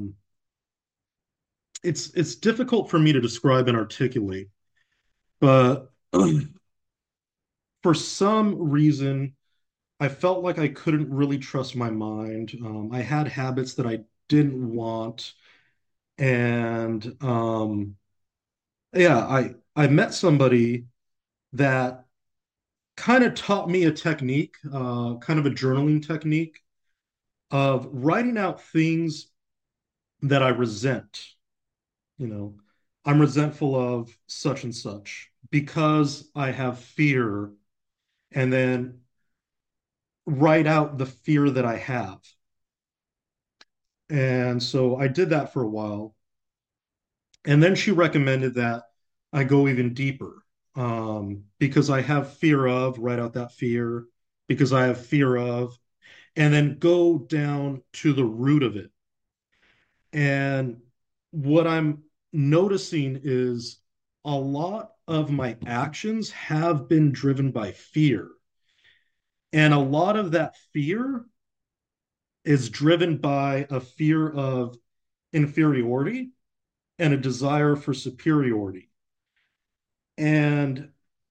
it's difficult for me to describe and articulate, but for some reason I felt like I couldn't really trust my mind. I had habits that I didn't want, and yeah, I met somebody that kind of taught me a technique, kind of a journaling technique of writing out things that I resent. You know, I'm resentful of such and such because I have fear, and then write out the fear that I have. And so I did that for a while. And then she recommended that I go even deeper because I have fear of, write out that fear, because I have fear of, and then go down to the root of it. And what I'm noticing is a lot of my actions have been driven by fear. And a lot of that fear is driven by a fear of inferiority and a desire for superiority. And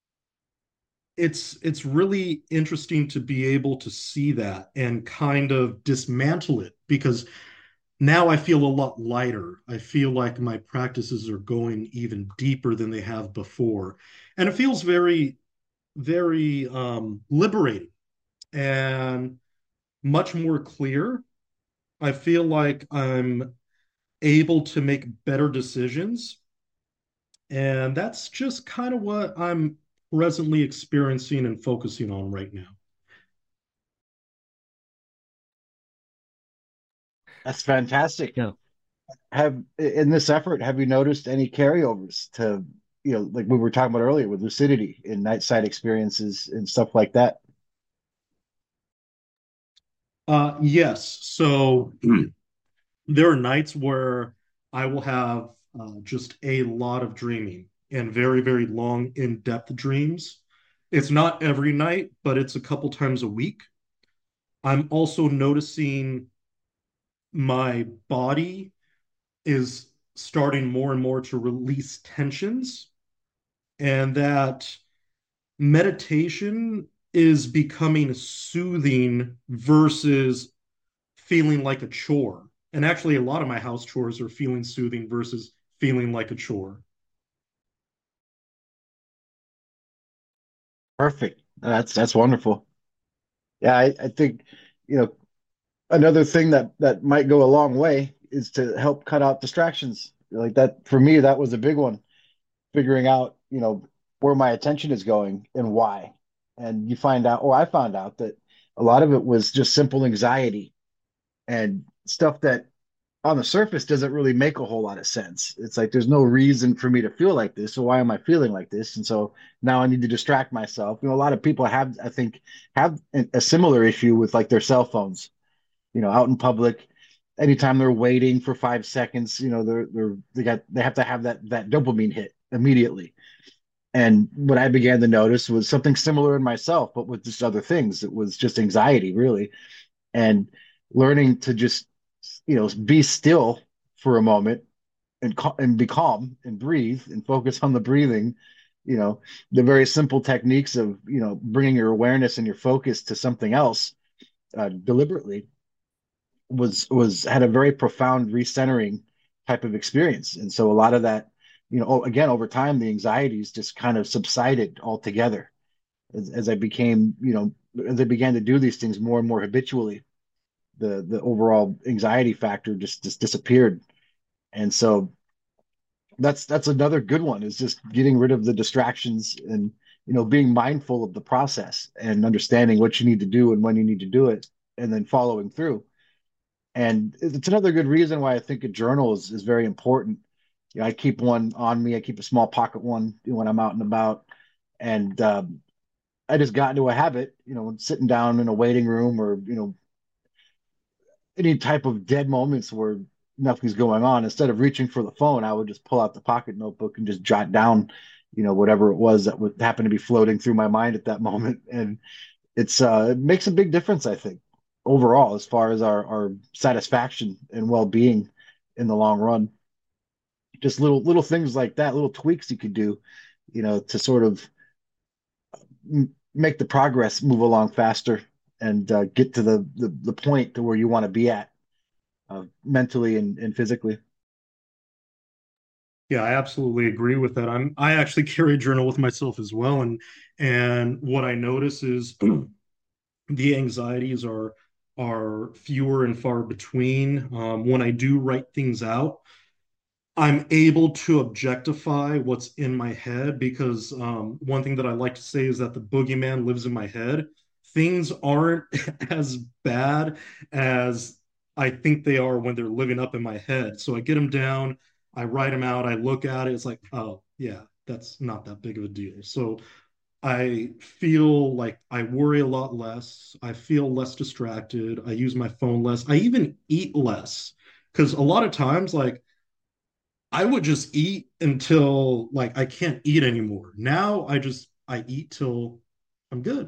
it's really interesting to be able to see that and kind of dismantle it because now I feel a lot lighter. I feel like my practices are going even deeper than they have before. And it feels very, very liberating and much more clear. I feel like I'm able to make better decisions. And that's just kind of what I'm presently experiencing and focusing on right now. That's fantastic. Yeah. Have in this effort, have you noticed any carryovers to, like we were talking about earlier with lucidity and night sight experiences and stuff like that? Yes. So there are nights where I will have just a lot of dreaming and very, very long, in-depth dreams. It's not every night, but it's a couple times a week. I'm also noticing my body is starting more and more to release tensions, and that meditation is becoming soothing versus feeling like a chore. And actually, a lot of my house chores are feeling soothing versus feeling like a chore. Perfect. That's wonderful. Yeah, I think, you know, another thing that might go a long way is to help cut out distractions. Like that for me, that was a big one. Figuring out, where my attention is going and why. And you find out, or I found out that a lot of it was just simple anxiety and stuff that on the surface doesn't really make a whole lot of sense. It's like there's no reason for me to feel like this. So why am I feeling like this? And so now I need to distract myself. A lot of people have, I think, have a similar issue with like their cell phones, out in public. Anytime they're waiting for 5 seconds, they have to have that dopamine hit immediately. And what I began to notice was something similar in myself, but with just other things. It was just anxiety, really, and learning to just, be still for a moment and be calm and breathe and focus on the breathing. You know, the very simple techniques of, bringing your awareness and your focus to something else deliberately was had a very profound recentering type of experience. And so a lot of that, again, over time, the anxieties just kind of subsided altogether as I became, as I began to do these things more and more habitually. The overall anxiety factor just disappeared. And so that's another good one, is just getting rid of the distractions and, being mindful of the process and understanding what you need to do and when you need to do it, and then following through. And it's another good reason why I think a journal is very important. I keep one on me. I keep a small pocket one when I'm out and about. And I just got into a habit, when sitting down in a waiting room, or, any type of dead moments where nothing's going on. Instead of reaching for the phone, I would just pull out the pocket notebook and just jot down, whatever it was that would happen to be floating through my mind at that moment. And it makes a big difference, I think, overall, as far as our satisfaction and well-being in the long run. Just little things like that, little tweaks you could do, to sort of make the progress move along faster, and get to the point to where you want to be at, mentally and physically. Yeah, I absolutely agree with that. I actually carry a journal with myself as well, and what I notice is the anxieties are fewer and far between. When I do write things out, I'm able to objectify what's in my head, because one thing that I like to say is that the boogeyman lives in my head. Things aren't as bad as I think they are when they're living up in my head. So I get them down, I write them out, I look at it, it's like, oh, yeah, that's not that big of a deal. So I feel like I worry a lot less. I feel less distracted. I use my phone less. I even eat less, because a lot of times, like, I would just eat until like I can't eat anymore. Now I eat till I'm good.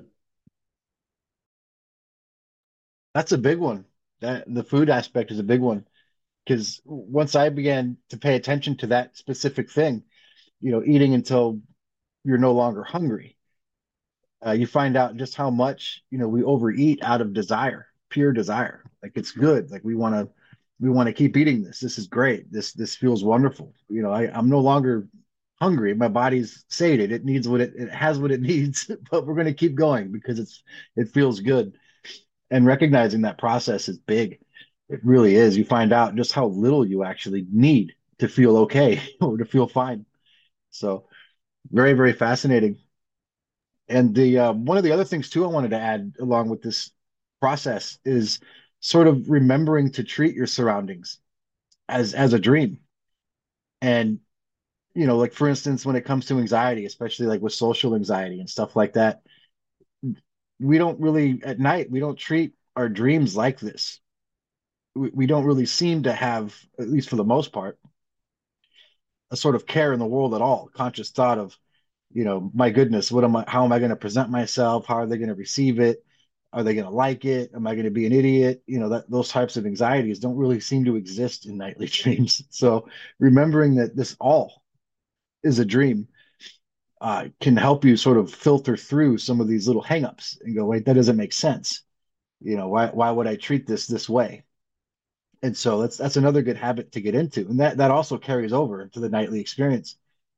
That's a big one. That the food aspect is a big one, because once I began to pay attention to that specific thing, eating until you're no longer hungry, you find out just how much, we overeat out of desire, pure desire. Like, it's good. Like, we want to keep eating this. This is great. This feels wonderful. I'm no longer hungry. My body's sated. It needs it has what it needs, but we're going to keep going because it feels good. And recognizing that process is big. It really is. You find out just how little you actually need to feel okay or to feel fine. So very, very fascinating. And the one of the other things too I wanted to add along with this process is sort of remembering to treat your surroundings as a dream. And, like, for instance, when it comes to anxiety, especially like with social anxiety and stuff like that, we don't really, at night, we don't treat our dreams like this. We don't really seem to have, at least for the most part, a sort of care in the world at all, conscious thought of, my goodness, how am I going to present myself? How are they going to receive it? Are they going to like it? Am I going to be an idiot? Those types of anxieties don't really seem to exist in nightly dreams. So remembering that this all is a dream can help you sort of filter through some of these little hangups and go, wait, that doesn't make sense. Why would I treat this way? And so that's another good habit to get into, and that also carries over into the nightly experience.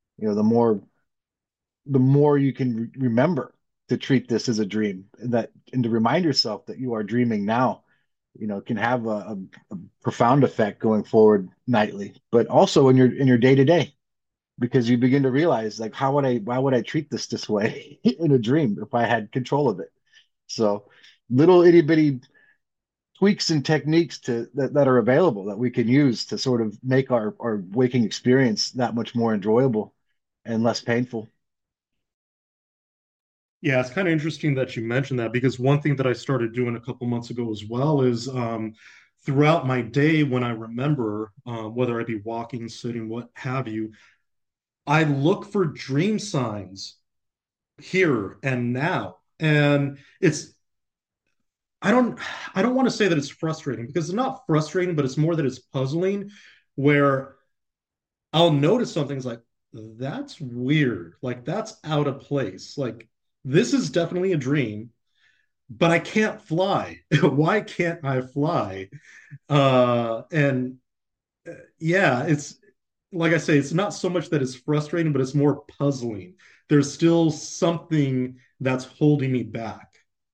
The more you can remember to treat this as a dream, and to remind yourself that you are dreaming now, can have a profound effect going forward nightly, but also in your day to day, because you begin to realize, like, why would I treat this way in a dream if I had control of it? So little itty bitty tweaks and techniques that are available that we can use to sort of make our waking experience that much more enjoyable and less painful. Yeah, it's kind of interesting that you mentioned that, because one thing that I started doing a couple months ago as well is throughout my day, when I remember, whether I be walking, sitting, what have you, I look for dream signs here and now. And I don't I don't want to say that it's frustrating because it's not frustrating, but it's more that it's puzzling where I'll notice something's like, that's weird. Like that's out of place. Like this is definitely a dream, but I can't fly. Why can't I fly? And yeah, it's like I say, it's not so much that it's frustrating, but it's more puzzling. There's still something that's holding me back.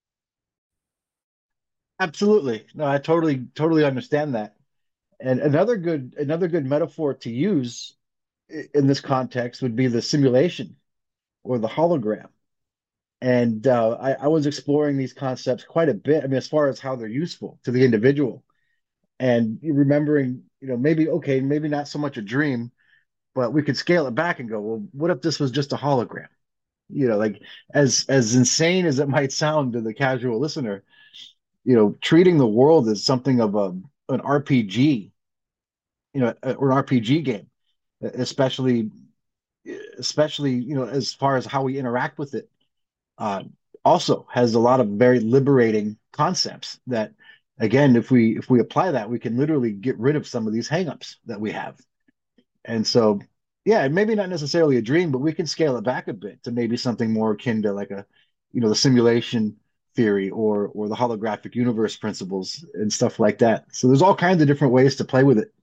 Absolutely. No, I totally understand that. And another good metaphor to use in this context would be the simulation or the hologram. And I was exploring these concepts quite a bit. I mean, as far as how they're useful to the individual, and remembering, maybe okay, maybe not so much a dream, but we could scale it back and go, well, what if this was just a hologram? Like as insane as it might sound to the casual listener, treating the world as something of an RPG, or an RPG game, especially as far as how we interact with it, uh, also has a lot of very liberating concepts that, again, if we apply that, we can literally get rid of some of these hangups that we have. And so, yeah, maybe not necessarily a dream, but we can scale it back a bit to maybe something more akin to like the simulation theory or the holographic universe principles and stuff like that. So there's all kinds of different ways to play with it.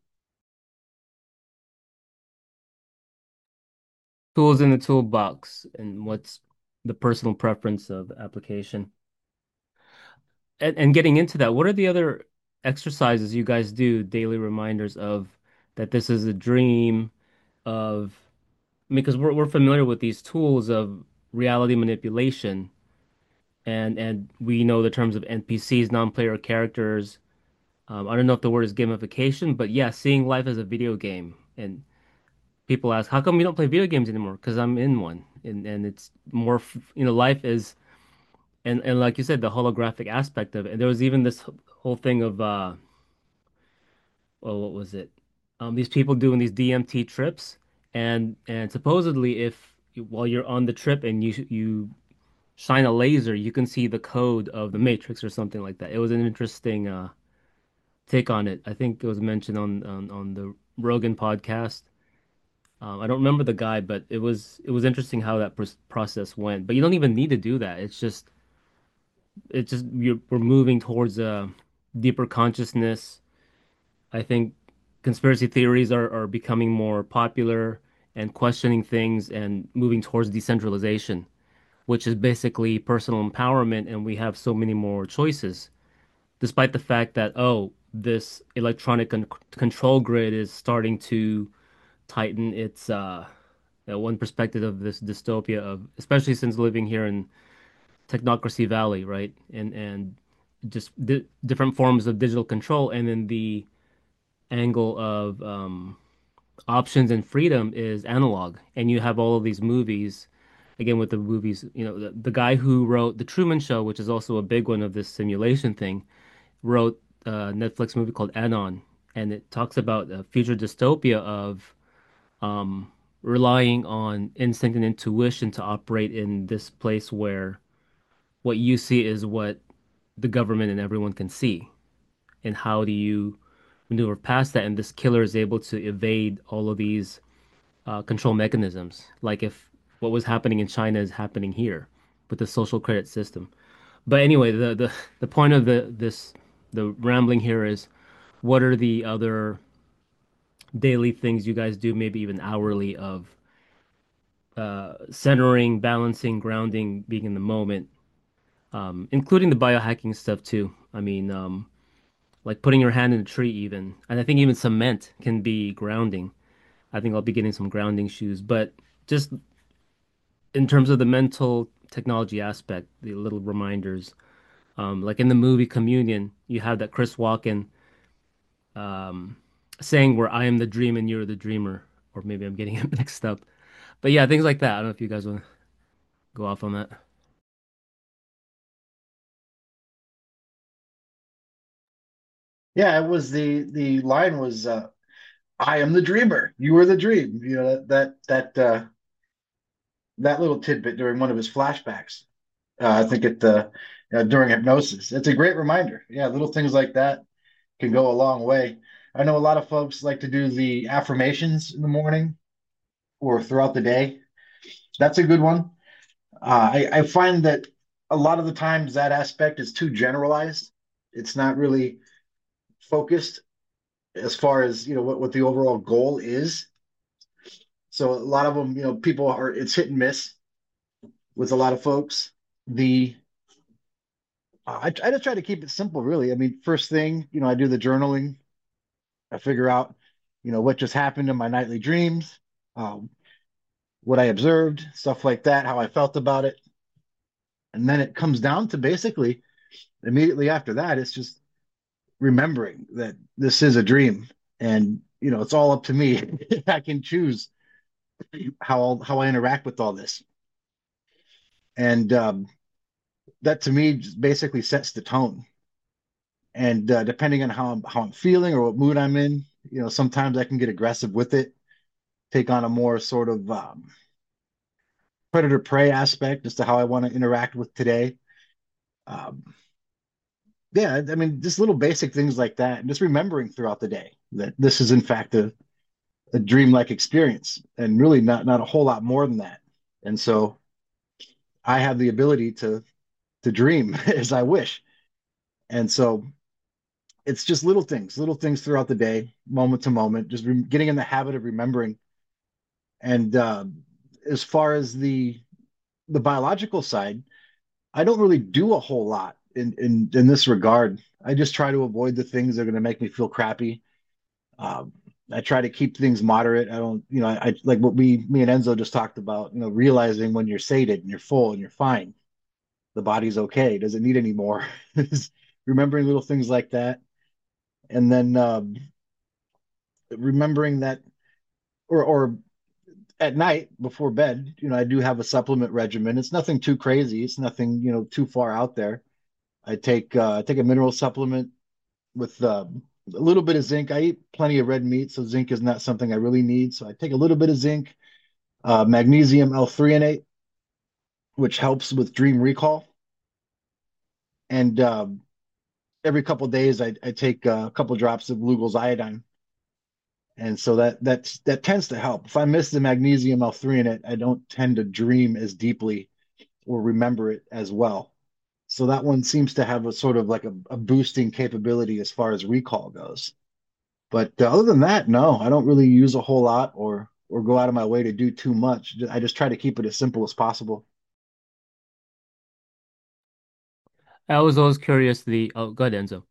Tools in the toolbox and what's the personal preference of application. And getting into that, what are the other exercises you guys do, daily reminders of that this is a dream of, because we're familiar with these tools of reality manipulation and we know the terms of NPCs, non-player characters. I don't know if the word is gamification, but yeah, seeing life as a video game. And people ask, how come we don't play video games anymore? Because I'm in one. And it's more, life is, and like you said, the holographic aspect of it. And there was even this whole thing of, well, what was it? These people doing these DMT trips. And supposedly if, while you're on the trip and you shine a laser, you can see the code of the Matrix or something like that. It was an interesting, take on it. I think it was mentioned on the Rogan podcast. I don't remember the guy, but it was interesting how that process went. But you don't even need to do that. It's just we're moving towards a deeper consciousness. I think conspiracy theories are becoming more popular and questioning things and moving towards decentralization, which is basically personal empowerment, and we have so many more choices, despite the fact that, oh, this electronic control grid is starting to tighten its one perspective of this dystopia of, especially since living here in Technocracy Valley, right? And just different forms of digital control, and then the angle of options and freedom is analog. And you have all of these movies, again with the movies, the guy who wrote The Truman Show, which is also a big one of this simulation thing, wrote a Netflix movie called Anon, and it talks about a future dystopia of um, relying on instinct and intuition to operate in this place where what you see is what the government and everyone can see. And how do you maneuver past that? And this killer is able to evade all of these control mechanisms. Like if what was happening in China is happening here with the social credit system. But anyway, the point of the rambling here is, what are the other daily things you guys do, maybe even hourly, of centering, balancing, grounding, being in the moment, including the biohacking stuff too. I mean, like putting your hand in a tree even. And I think even cement can be grounding. I think I'll be getting some grounding shoes, but just in terms of the mental technology aspect, the little reminders. Like in the movie Communion, you have that Chris Walken um, saying where I am the dream and you're the dreamer, or maybe I'm getting it mixed up. But yeah, things like that. I don't know if you guys want to go off on that. Yeah, it was the line was I am the dreamer. You were the dream. That little tidbit during one of his flashbacks. I think during hypnosis. It's a great reminder. Yeah, little things like that can go a long way. I know a lot of folks like to do the affirmations in the morning or throughout the day. That's a good one. I find that a lot of the times that aspect is too generalized. It's not really focused as far as what the overall goal is. So a lot of them, people are it's hit and miss with a lot of folks. The I just try to keep it simple, really. I mean, first thing, I do the journaling. I figure out, what just happened in my nightly dreams, um, what I observed, stuff like that, how I felt about it. And then it comes down to basically immediately after that, it's just remembering that this is a dream and, it's all up to me. I can choose how I interact with all this. And that to me just basically sets the tone. And depending on how I'm feeling or what mood I'm in, sometimes I can get aggressive with it, take on a more sort of predator prey aspect as to how I want to interact with today. Um, yeah, I mean, just little basic things like that, and just remembering throughout the day that this is in fact a dreamlike experience, and really not a whole lot more than that. And so I have the ability to dream as I wish. And so it's just little things throughout the day, moment to moment, just getting in the habit of remembering. And as far as the biological side, I don't really do a whole lot in this regard. I just try to avoid the things that are going to make me feel crappy. Um, I try to keep things moderate. I don't, I like what me and Enzo just talked about, realizing when you're sated and you're full and you're fine, the body's okay, doesn't need any more. Remembering little things like that. And then remembering that, or at night before bed, I do have a supplement regimen. It's nothing too crazy. It's nothing, too far out there. I take a mineral supplement with a little bit of zinc. I eat plenty of red meat, so zinc is not something I really need. So I take a little bit of zinc, magnesium L-threonate, which helps with dream recall. And every couple of days, I take a couple drops of Lugol's iodine, and so that tends to help. If I miss the magnesium L-threonate, I don't tend to dream as deeply or remember it as well. So that one seems to have a sort of like a boosting capability as far as recall goes. But other than that, no, I don't really use a whole lot or go out of my way to do too much. I just try to keep it as simple as possible. I was always curious oh, go ahead, Enzo.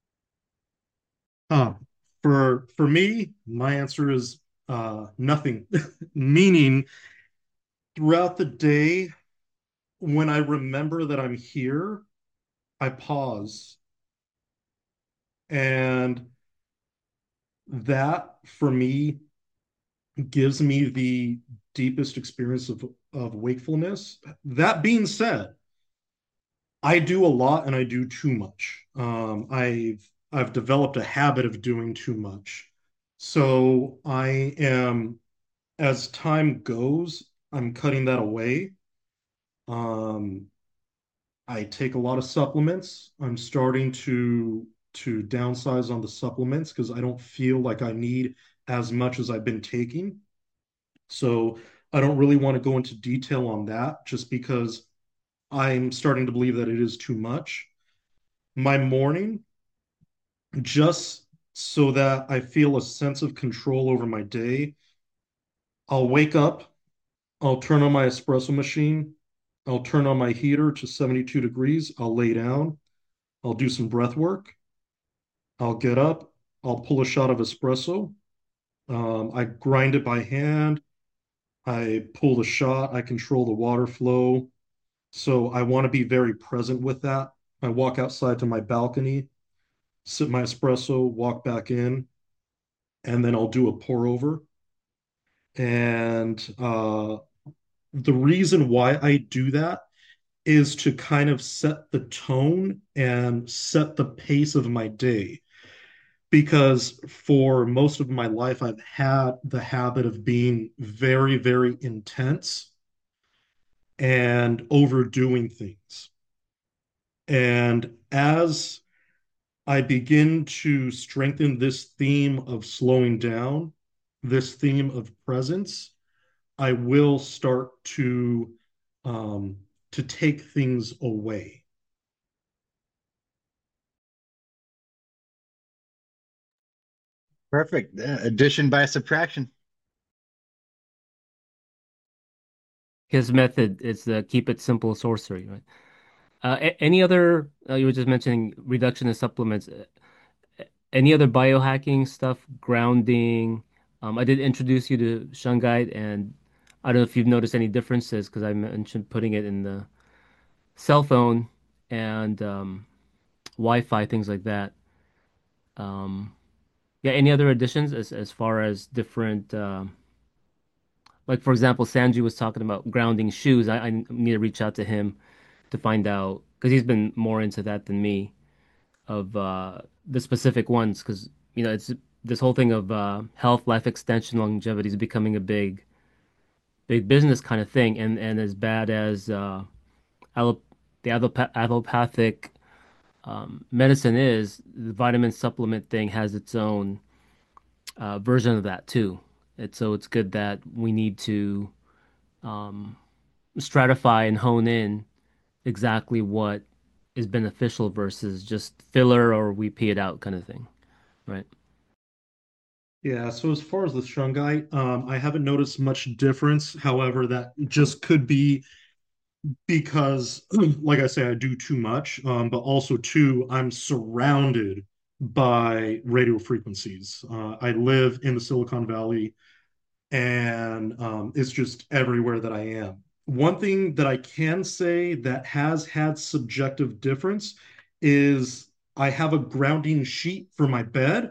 Uh, for me, my answer is nothing. Meaning, throughout the day, when I remember that I'm here, I pause, and that for me gives me the deepest experience of wakefulness. That being said, I do a lot and I do too much. I've developed a habit of doing too much. So I am, as time goes, I'm cutting that away. Um, I take a lot of supplements. I'm starting to downsize on the supplements because I don't feel like I need as much as I've been taking. So I don't really want to go into detail on that just because I'm starting to believe that it is too much. My morning, just so that I feel a sense of control over my day, I'll wake up, I'll turn on my espresso machine, I'll turn on my heater to 72 degrees, I'll lay down, I'll do some breath work, I'll get up, I'll pull a shot of espresso. I grind it by hand. I pull the shot. I control the water flow. So I want to be very present with that. I walk outside to my balcony, sip my espresso, walk back in, and then I'll do a pour over. And the reason why I do that is to kind of set the tone and set the pace of my day. because for most of my life, I've had the habit of being very, very intense and overdoing things. And as I begin to strengthen this theme of slowing down, this theme of presence, I will start um, to take things away. Perfect. Addition by subtraction. His method is the keep it simple sorcery, right? Any other, you were just mentioning reduction in supplements. Any other biohacking stuff, grounding? I did introduce you to Shungite, and I don't know if you've noticed any differences because I mentioned putting it in the cell phone and Wi-Fi, things like that. Um, yeah, any other additions as far as different, like for example, Sanji was talking about grounding shoes. I need to reach out to him to find out because he's been more into that than me of the specific ones because it's this whole thing of health, life extension, longevity is becoming a big business kind of thing, and as bad as allop the allopathic medicine is, the vitamin supplement thing has its own version of that too. So it's good that we need to um, stratify and hone in exactly what is beneficial versus just filler or we pee it out kind of thing, right? Yeah, so as far as the shungite, I haven't noticed much difference. However, that just could be because, like I say, I do too much, but also too, I'm surrounded by radio frequencies. I live in the Silicon Valley, and it's just everywhere that I am. One thing that I can say that has had subjective difference is I have a grounding sheet for my bed,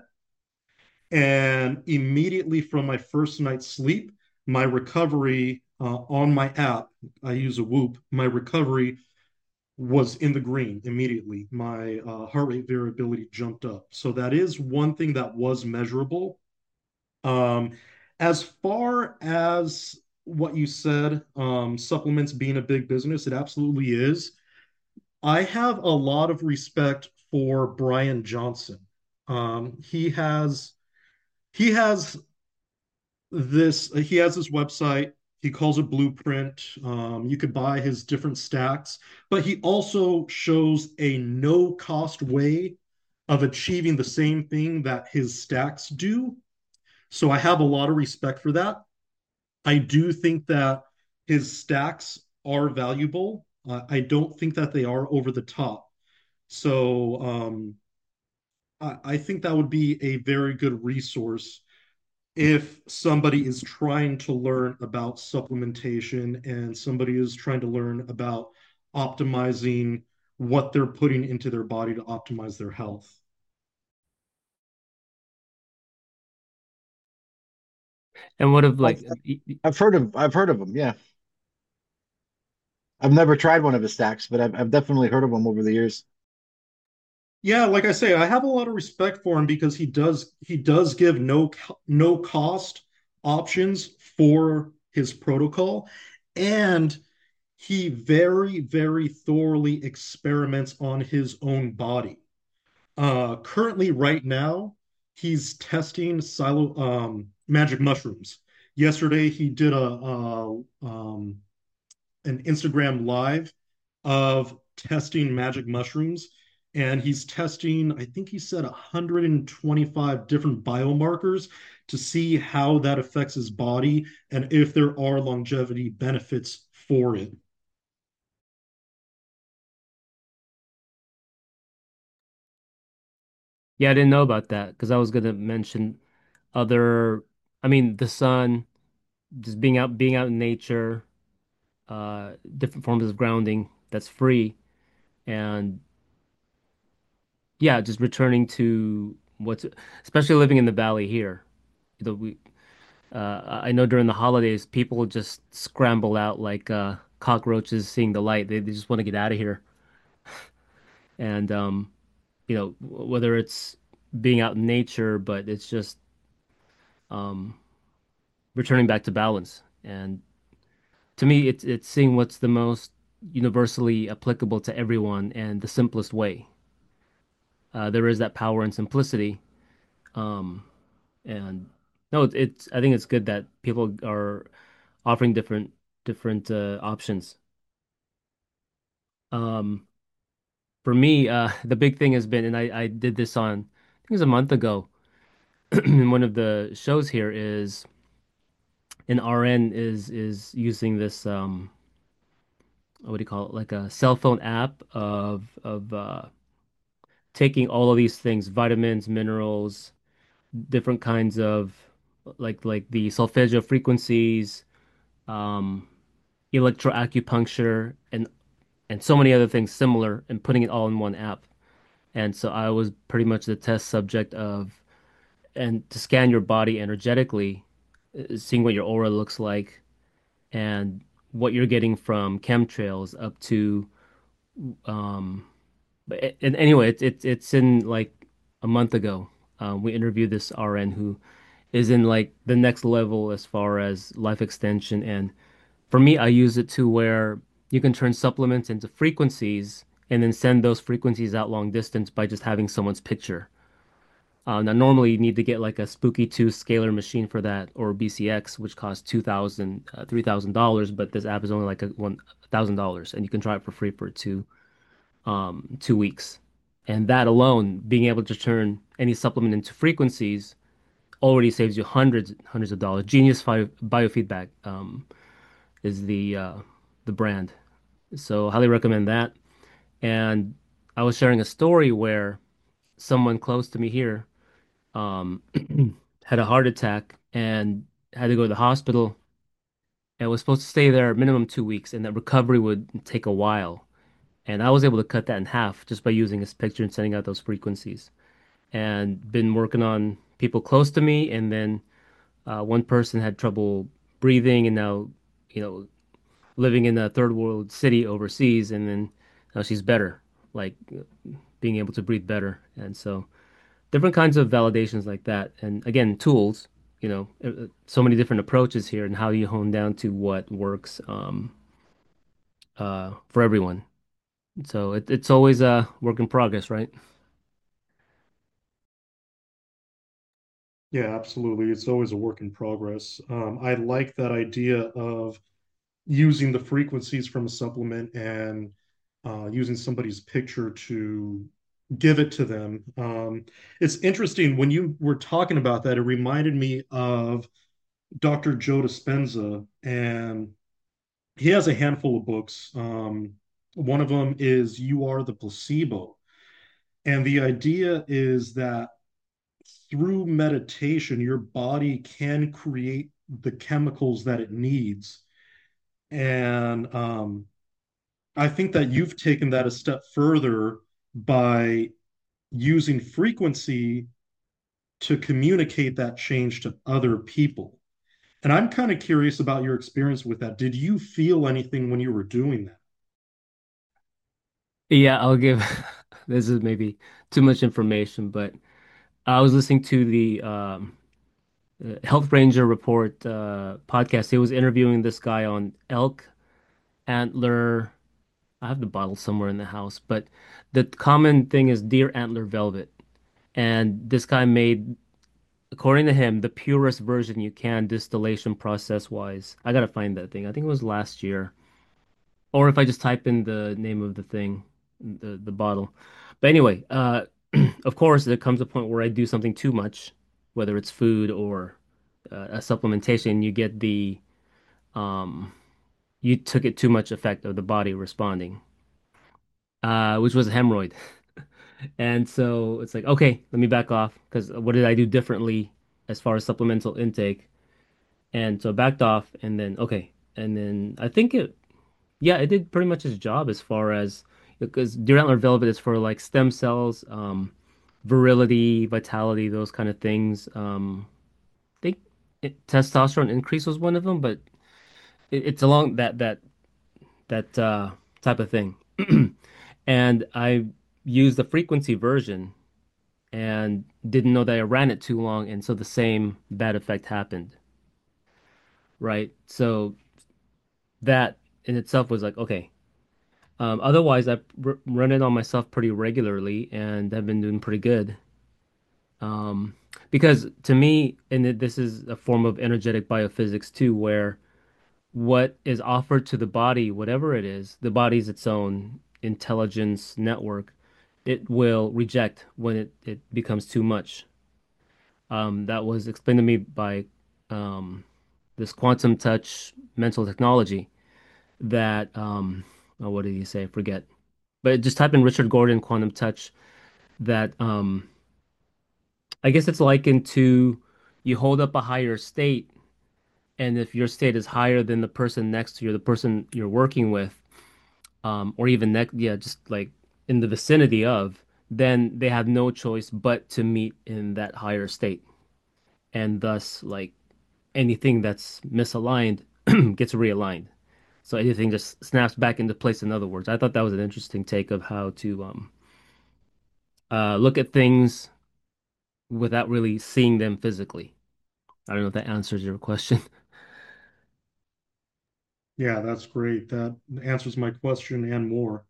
and immediately from my first night's sleep, my recovery on my app, I use a Whoop, my recovery was in the green immediately. My heart rate variability jumped up. So that is one thing that was measurable. Um, as far as what you said, supplements being a big business, it absolutely is. I have a lot of respect for Brian Johnson. He has he has this website. He calls it Blueprint. You could buy his different stacks, but he also shows a no cost way of achieving the same thing that his stacks do. So I have a lot of respect for that. I do think that his stacks are valuable. I don't think that they are over the top. So I think that would be a very good resource if somebody is trying to learn about supplementation and somebody is trying to learn about optimizing what they're putting into their body to optimize their health. And what if like I've I've heard of them. Yeah, I've never tried one of his stacks, but I've definitely heard of them over the years. Yeah, like I say, I have a lot of respect for him because he does give no cost options for his protocol, and he very, very thoroughly experiments on his own body. Currently, right now, he's testing magic mushrooms. Yesterday, he did an Instagram live of testing magic mushrooms, and he's testing, I think he said 125 different biomarkers to see how that affects his body and if there are longevity benefits for it. Yeah, I didn't know about that because I was gonna mention other, I mean, the sun, just being out in nature, different forms of grounding that's free, and yeah, just returning to especially living in the valley here. You know, I know during the holidays, people just scramble out like cockroaches seeing the light. They just want to get out of here, and whether it's being out in nature, but it's just um, returning back to balance. And to me, it's seeing what's the most universally applicable to everyone and the simplest way. There is that power and simplicity. Um, and no, it's I think it's good that people are offering different options. Um, for me, the big thing has been, and I did this on, I think it was a month ago, in one of the shows here is an RN is using this what do you call it, like a cell phone app of taking all of these things, vitamins, minerals, different kinds of like the solfeggio frequencies, um, electroacupuncture, and so many other things similar, and putting it all in one app. And so I was pretty much the test subject of, and to scan your body energetically, seeing what your aura looks like and what you're getting from chemtrails up to um and anyway, it's in like a month ago. We interviewed this RN who is in like the next level as far as life extension. And for me, I use it to where you can turn supplements into frequencies and then send those frequencies out long distance by just having someone's picture. Now, normally you need to get like a Spooky 2 scalar machine for that, or BCX, which costs 2,000, $3,000, but this app is only like $1,000, and you can try it for free for 2 weeks. And that alone, being able to turn any supplement into frequencies, already saves you hundreds of dollars. Biofeedback is the brand, so highly recommend that. And I was sharing a story where someone close to me here um, had a heart attack and had to go to the hospital and was supposed to stay there minimum 2 weeks, and that recovery would take a while. And I was able to cut that in half just by using his picture and sending out those frequencies. And been working on people close to me, and then one person had trouble breathing, and now, you know, living in a third world city overseas, and then now she's better, like being able to breathe better. And so different kinds of validations like that. And again, tools, so many different approaches here and how you hone down to what works for everyone. So it's always a work in progress, right? Yeah, absolutely. It's always a work in progress. I like that idea of using the frequencies from a supplement and using somebody's picture to give it to them. It's interesting when you were talking about that, it reminded me of Dr. Joe Dispenza, and he has a handful of books. One of them is You Are the Placebo. And the idea is that through meditation, your body can create the chemicals that it needs. And I think that you've taken that a step further by using frequency to communicate that change to other people. And I'm kind of curious about your experience with that. Did you feel anything when you were doing that? Yeah, I'll give this is maybe too much information, but I was listening to the Health Ranger Report podcast. He was interviewing this guy on elk antler. I have the bottle somewhere in the house, but the common thing is deer antler velvet. And this guy made, according to him, the purest version you can distillation process wise. I gotta find that thing. I think it was last year. Or if I just type in the name of the thing, the bottle. But anyway, of course, there comes a point where I do something too much, whether it's food or a supplementation, you get um, you took it too much effect of the body responding, which was a hemorrhoid. And so it's like, okay, let me back off because what did I do differently as far as supplemental intake? And so I backed off and then, okay. And then I think yeah, it did pretty much its job as far as because deer antler velvet is for like stem cells, virility, vitality, those kind of things. I think testosterone increase was one of them, but it's along that type of thing. And I used the frequency version, and didn't know that I ran it too long, and so the same bad effect happened, right? So that in itself was like, okay. Otherwise, run it on myself pretty regularly and have been doing pretty good. Um, because to me, this is a form of energetic biophysics too, where what is offered to the body, whatever it is, the body's its own intelligence network. It will reject when it becomes too much. That was explained to me by um, this quantum touch mental technology that, oh, what did he say? I forget. But just type in Richard Gordon quantum touch that I guess it's likened to you hold up a higher state, and if your state is higher than the person next to you, the person you're working with, or even next, yeah, just like in the vicinity of, then they have no choice but to meet in that higher state. And thus, like anything that's misaligned gets realigned. So anything just snaps back into place, in other words. I thought that was an interesting take of how to look at things without really seeing them physically. I don't know if that answers your question. Yeah, that's great. That answers my question and more.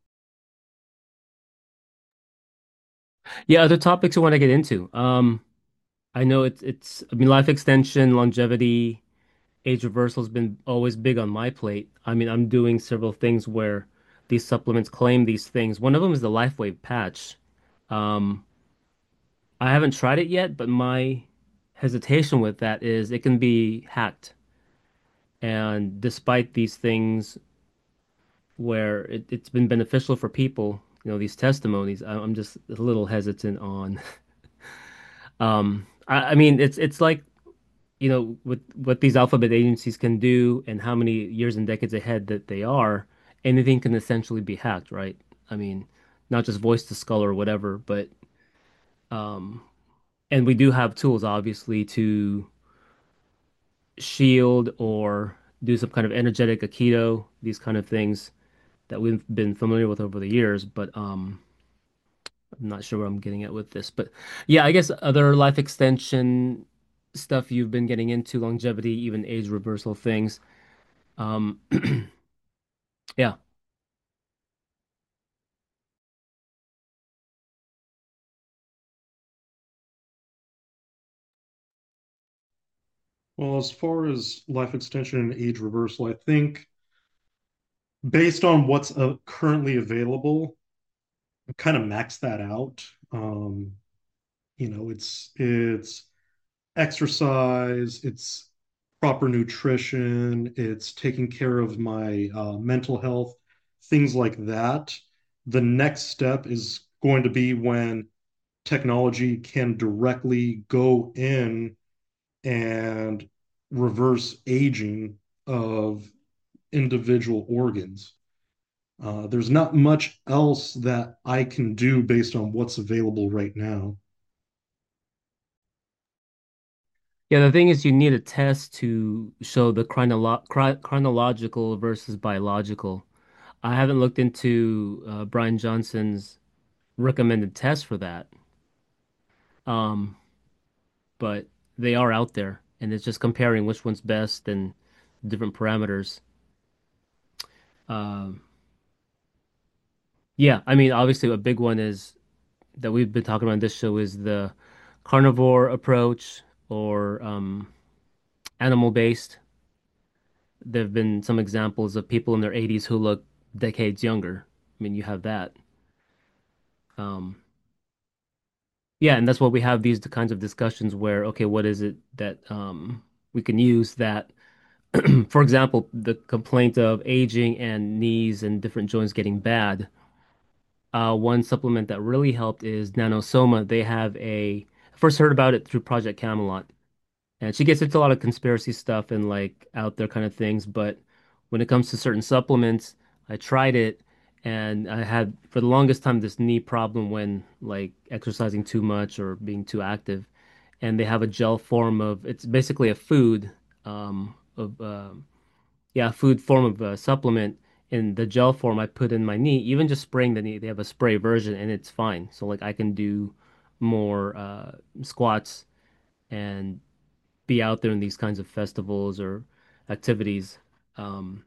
Yeah, other topics I want to get into. I know I mean life extension, longevity, age reversal has been always big on my plate. I mean, I'm doing several things where these supplements claim these things. One of them is the LifeWave patch. Um, I haven't tried it yet, but my hesitation with that is it can be hacked. And despite these things where it's been beneficial for people, these testimonies, I'm just a little hesitant on. I mean, it's like, with what these alphabet agencies can do and how many years and decades ahead that they are, anything can essentially be hacked, right? I mean, not just voice to skull or whatever, but um, and we do have tools, obviously, to shield or do some kind of energetic aikido, these kind of things that we've been familiar with over the years, but I'm not sure where I'm getting at with this. But yeah, I guess other life extension stuff you've been getting into, longevity, even age reversal things. Um, yeah. Well, as far as life extension and age reversal, I think based on what's currently available, kind of max that out. It's exercise, it's proper nutrition, it's taking care of my mental health, things like that. The next step is going to be when technology can directly go in and reverse aging of individual organs. There's not much else that I can do based on what's available right now. Yeah, the thing is you need a test to show the chronological versus biological. I haven't looked into Brian Johnson's recommended test for that. Um, but they are out there and it's just comparing which one's best and different parameters. Um, yeah, I mean, obviously, a big one is that we've been talking about on this show is the carnivore approach or animal based. There have been some examples of people in their 80s who look decades younger. I mean, you have that. Um, yeah, and that's what we have these kinds of discussions where, okay, what is it that we can use that, for example, the complaint of aging and knees and different joints getting bad. One supplement that really helped is Nanosoma. They have I first heard about it through Project Camelot. And she gets into a lot of conspiracy stuff and like out there kind of things. But when it comes to certain supplements, I tried it and I had for the longest time this knee problem when like exercising too much or being too active. And they have a gel form of it's basically a food of yeah, food form of a supplement. In the gel form I put in my knee, even just spraying the knee, they have a spray version and it's fine. So like I can do more squats and be out there in these kinds of festivals or activities. Um,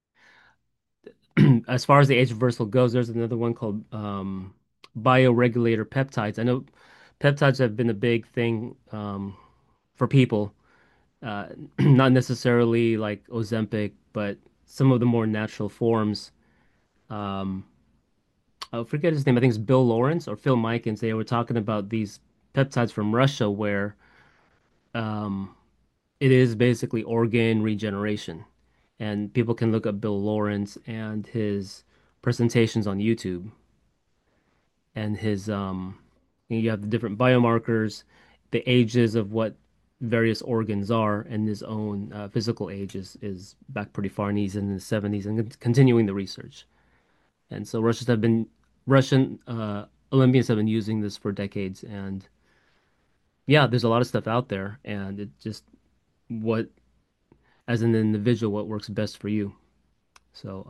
as far as the age reversal goes, there's another one called bioregulator peptides. I know peptides have been a big thing for people, uh, not necessarily like Ozempic, but some of the more natural forms. Um, I forget his name. I think it's Bill Lawrence or Phil Mikens. They were talking about these peptides from Russia where um, it is basically organ regeneration. And people can look up Bill Lawrence and his presentations on YouTube and his you have the different biomarkers, the ages of what various organs are, and his own physical age is back pretty far, and he's in his 70s and continuing the research. And so Russian Olympians have been using this for decades, and yeah, there's a lot of stuff out there, and it just what as an individual what works best for you. So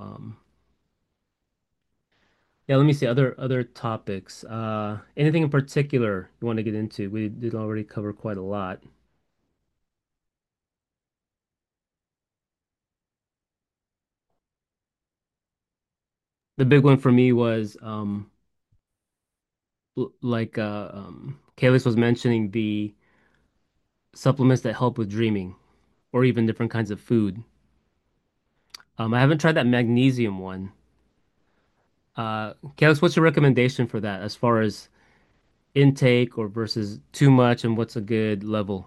yeah, let me see other topics. Anything in particular you want to get into? We did already cover quite a lot. The big one for me was like Kaylis was mentioning the supplements that help with dreaming or even different kinds of food. I haven't tried that magnesium one. Kaylis, what's your recommendation for that as far as intake or versus too much and what's a good level?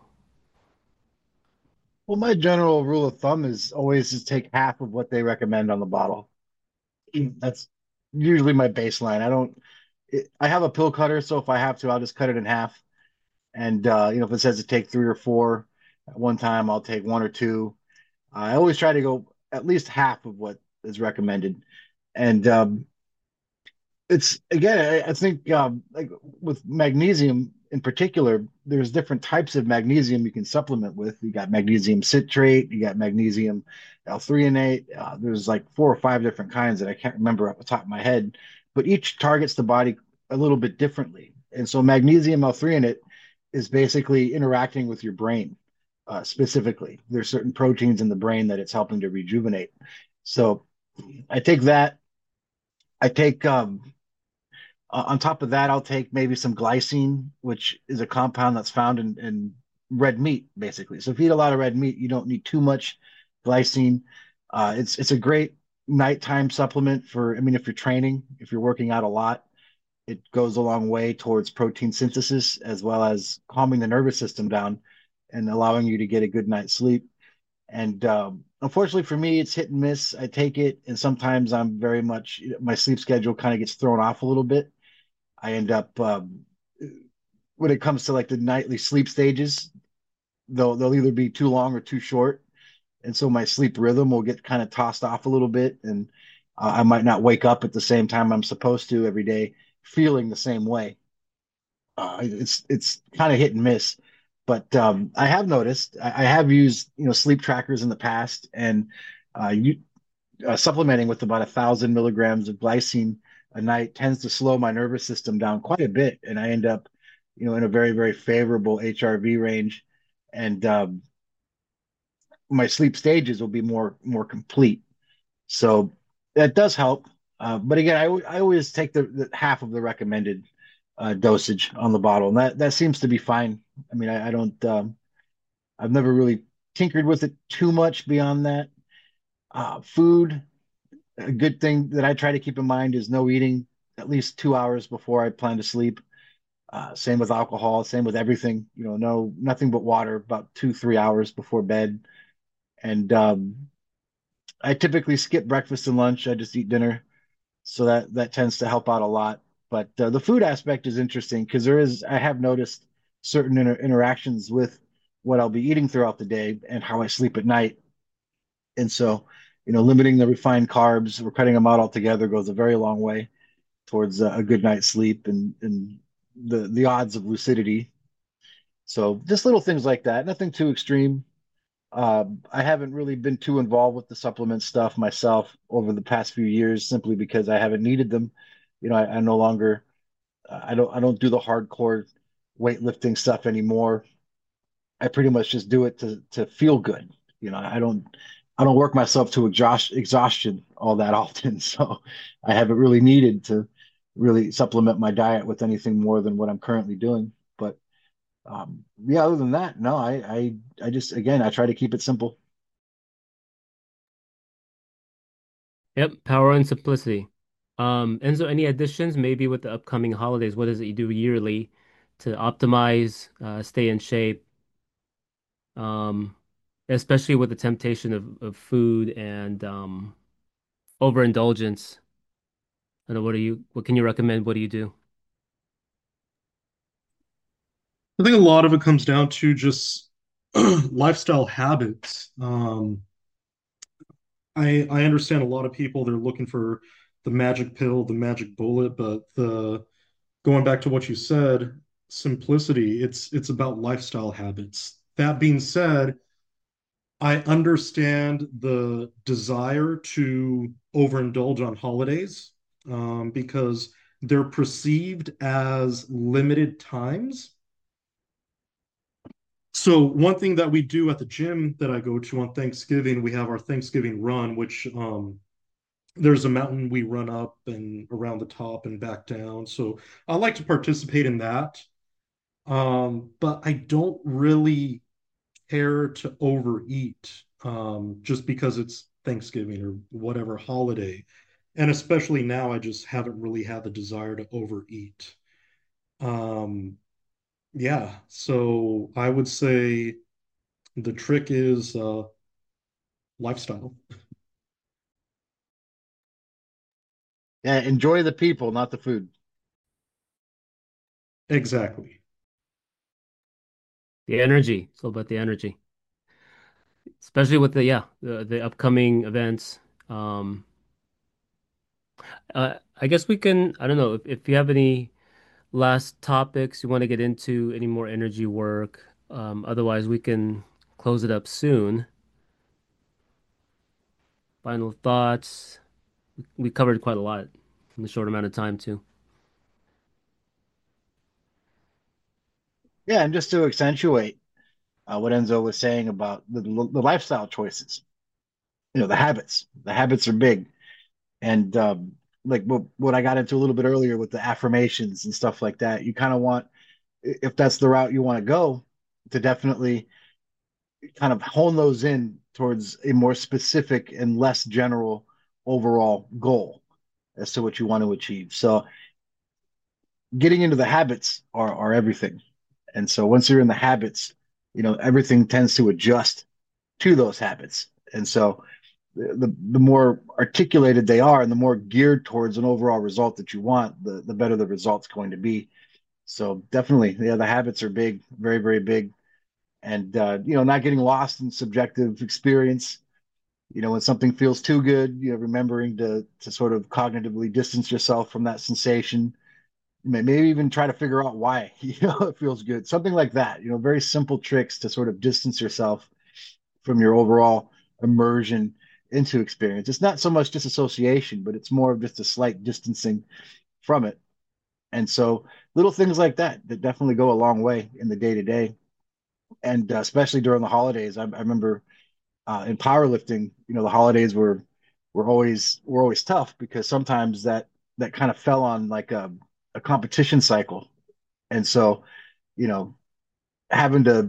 Well, my general rule of thumb is always just take half of what they recommend on the bottle. That's usually my baseline. I have a pill cutter, so if I have to, I'll just cut it in half. And if it says to take three or four at one time, I'll take one or two. I always try to go at least half of what is recommended. And it's again, I think like with magnesium in particular, there's different types of magnesium you can supplement with. You got magnesium citrate, you got magnesium L-threonate. There's like four or five different kinds that I can't remember off the top of my head, but each targets the body a little bit differently. And so magnesium L-threonate is basically interacting with your brain specifically. There's certain proteins in the brain that it's helping to rejuvenate. So I take that. I take on top of that, I'll take maybe some glycine, which is a compound that's found in red meat, basically. So if you eat a lot of red meat, you don't need too much glycine. It's a great nighttime supplement for, I mean, if you're training, if you're working out a lot, it goes a long way towards protein synthesis as well as calming the nervous system down and allowing you to get a good night's sleep. And unfortunately for me, it's hit and miss. I take it, and sometimes I'm very much my sleep schedule kind of gets thrown off a little bit. I end up when it comes to like the nightly sleep stages, they'll either be too long or too short, and so my sleep rhythm will get kind of tossed off a little bit, and I might not wake up at the same time I'm supposed to every day, feeling the same way. It's kind of hit and miss, but I have noticed I have used sleep trackers in the past, and you supplementing with about 1,000 milligrams of glycine a night tends to slow my nervous system down quite a bit, and I end up, in a very, very favorable HRV range, and my sleep stages will be more complete. So that does help. But again, I always take the half of the recommended dosage on the bottle, and that seems to be fine. I mean, I don't, I've never really tinkered with it too much beyond that. Food, a good thing that I try to keep in mind is no eating at least 2 hours before I plan to sleep. Same with alcohol, same with everything. No, nothing but water about 2, 3 hours before bed. And I typically skip breakfast and lunch. I just eat dinner, so that tends to help out a lot. But the food aspect is interesting because I have noticed certain interactions with what I'll be eating throughout the day and how I sleep at night. And so, limiting the refined carbs or cutting them out altogether goes a very long way towards a good night's sleep and the odds of lucidity. So just little things like that, nothing too extreme. I haven't really been too involved with the supplement stuff myself over the past few years, simply because I haven't needed them. I no longer, I don't do the hardcore. weightlifting stuff anymore. I pretty much just do it to feel good. I don't work myself to exhaustion all that often, so I haven't really needed to really supplement my diet with anything more than what I'm currently doing. But yeah, other than that, no, I just again I try to keep it simple. Yep, power and simplicity. Enzo, any additions maybe with the upcoming holidays? What is it you do yearly to optimize, stay in shape, um, especially with the temptation of food and overindulgence? I know, what can you recommend? What do you do? I think a lot of it comes down to just lifestyle habits. I understand a lot of people they're looking for the magic pill, the magic bullet, but the going back to what you said, simplicity, it's about lifestyle habits. That being said, I understand the desire to overindulge on holidays because they're perceived as limited times. So one thing that we do at the gym that I go to on Thanksgiving, we have our Thanksgiving run, which there's a mountain we run up and around the top and back down. So I like to participate in that. But I don't really care to overeat just because it's Thanksgiving or whatever holiday. And especially now, I just haven't really had the desire to overeat. Um, yeah, so I would say the trick is lifestyle. Yeah, enjoy the people, not the food. Exactly. The energy. It's all about the energy, especially with the upcoming events. Um, I guess we can. I don't know if you have any last topics you want to get into, any more energy work. Otherwise, we can close it up soon. Final thoughts. We covered quite a lot in a short amount of time too. Yeah, and just to accentuate what Enzo was saying about the lifestyle choices, the habits. The habits are big, and like what I got into a little bit earlier with the affirmations and stuff like that. You kind of want, if that's the route you want to go, to definitely kind of hone those in towards a more specific and less general overall goal as to what you want to achieve. So getting into the habits are everything. And so once you're in the habits, everything tends to adjust to those habits. And so the more articulated they are and the more geared towards an overall result that you want, the better the result's going to be. So definitely, yeah, the habits are big, very, very big. And not getting lost in subjective experience. When something feels too good, remembering to sort of cognitively distance yourself from that sensation. Maybe even try to figure out why it feels good. Something like that. Very simple tricks to sort of distance yourself from your overall immersion into experience. It's not so much disassociation, but it's more of just a slight distancing from it. And so little things like that definitely go a long way in the day to day, and especially during the holidays. I remember in powerlifting, the holidays were always tough because sometimes that kind of fell on like a competition cycle, and so you know having to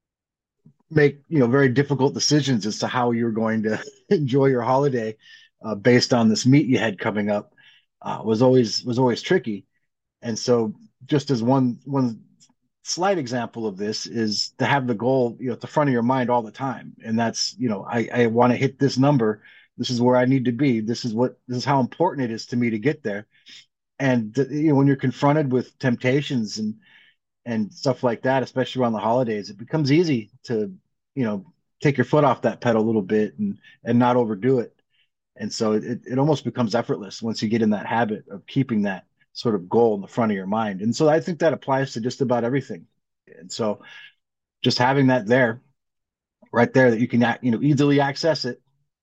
make very difficult decisions as to how you're going to enjoy your holiday based on this meet you had coming up was always tricky. And so just as one slight example of this is to have the goal at the front of your mind all the time, and that's I want to hit this number. This is where I need to be. This is how important it is to me to get there. And when you're confronted with temptations and stuff like that, especially around the holidays, it becomes easy to, take your foot off that pedal a little bit and not overdo it. And so it almost becomes effortless once you get in that habit of keeping that sort of goal in the front of your mind. And so I think that applies to just about everything. And so just having that there, right there, that you can, easily access it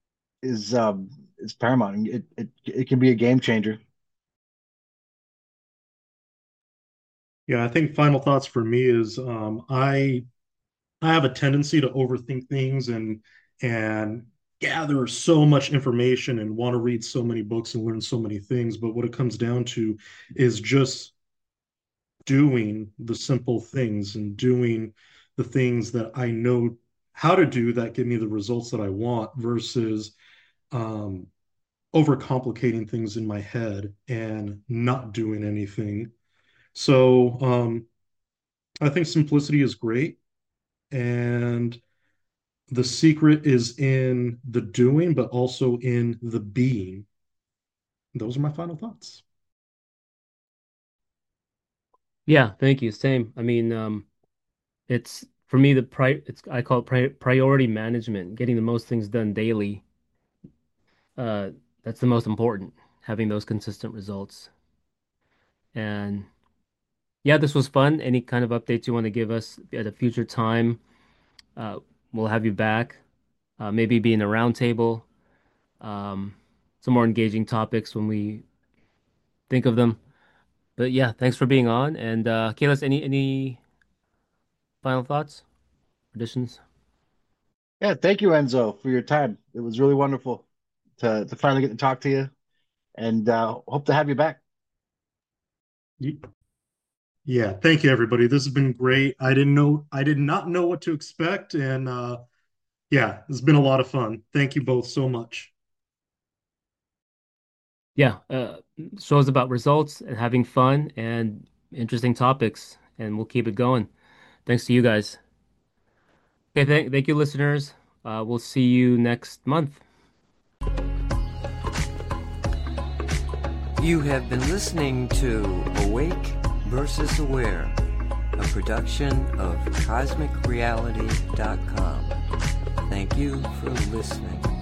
is paramount. It can be a game changer. Yeah, I think final thoughts for me is I have a tendency to overthink things and gather so much information and want to read so many books and learn so many things. But what it comes down to is just doing the simple things and doing the things that I know how to do that give me the results that I want versus um, overcomplicating things in my head and not doing anything. So I think simplicity is great. And the secret is in the doing, but also in the being. Those are my final thoughts. Yeah, thank you. Same. I mean, it's for me it's I call it priority management, getting the most things done daily. Uh, that's the most important, having those consistent results. And yeah, this was fun. Any kind of updates you want to give us at a future time, uh, we'll have you back. Maybe be in a roundtable, um, some more engaging topics when we think of them. But yeah, thanks for being on. And Kayla, any final thoughts, additions? Yeah, thank you, Enzo, for your time. It was really wonderful to finally get to talk to you, and hope to have you back. Yeah, thank you, everybody. This has been great. I did not know what to expect, and yeah, it's been a lot of fun. Thank you both so much. Yeah, shows about results and having fun and interesting topics, and we'll keep it going. Thanks to you guys. Okay, thank you, listeners. We'll see you next month. You have been listening to Awake versus Aware, a production of CosmicReality.com. Thank you for listening.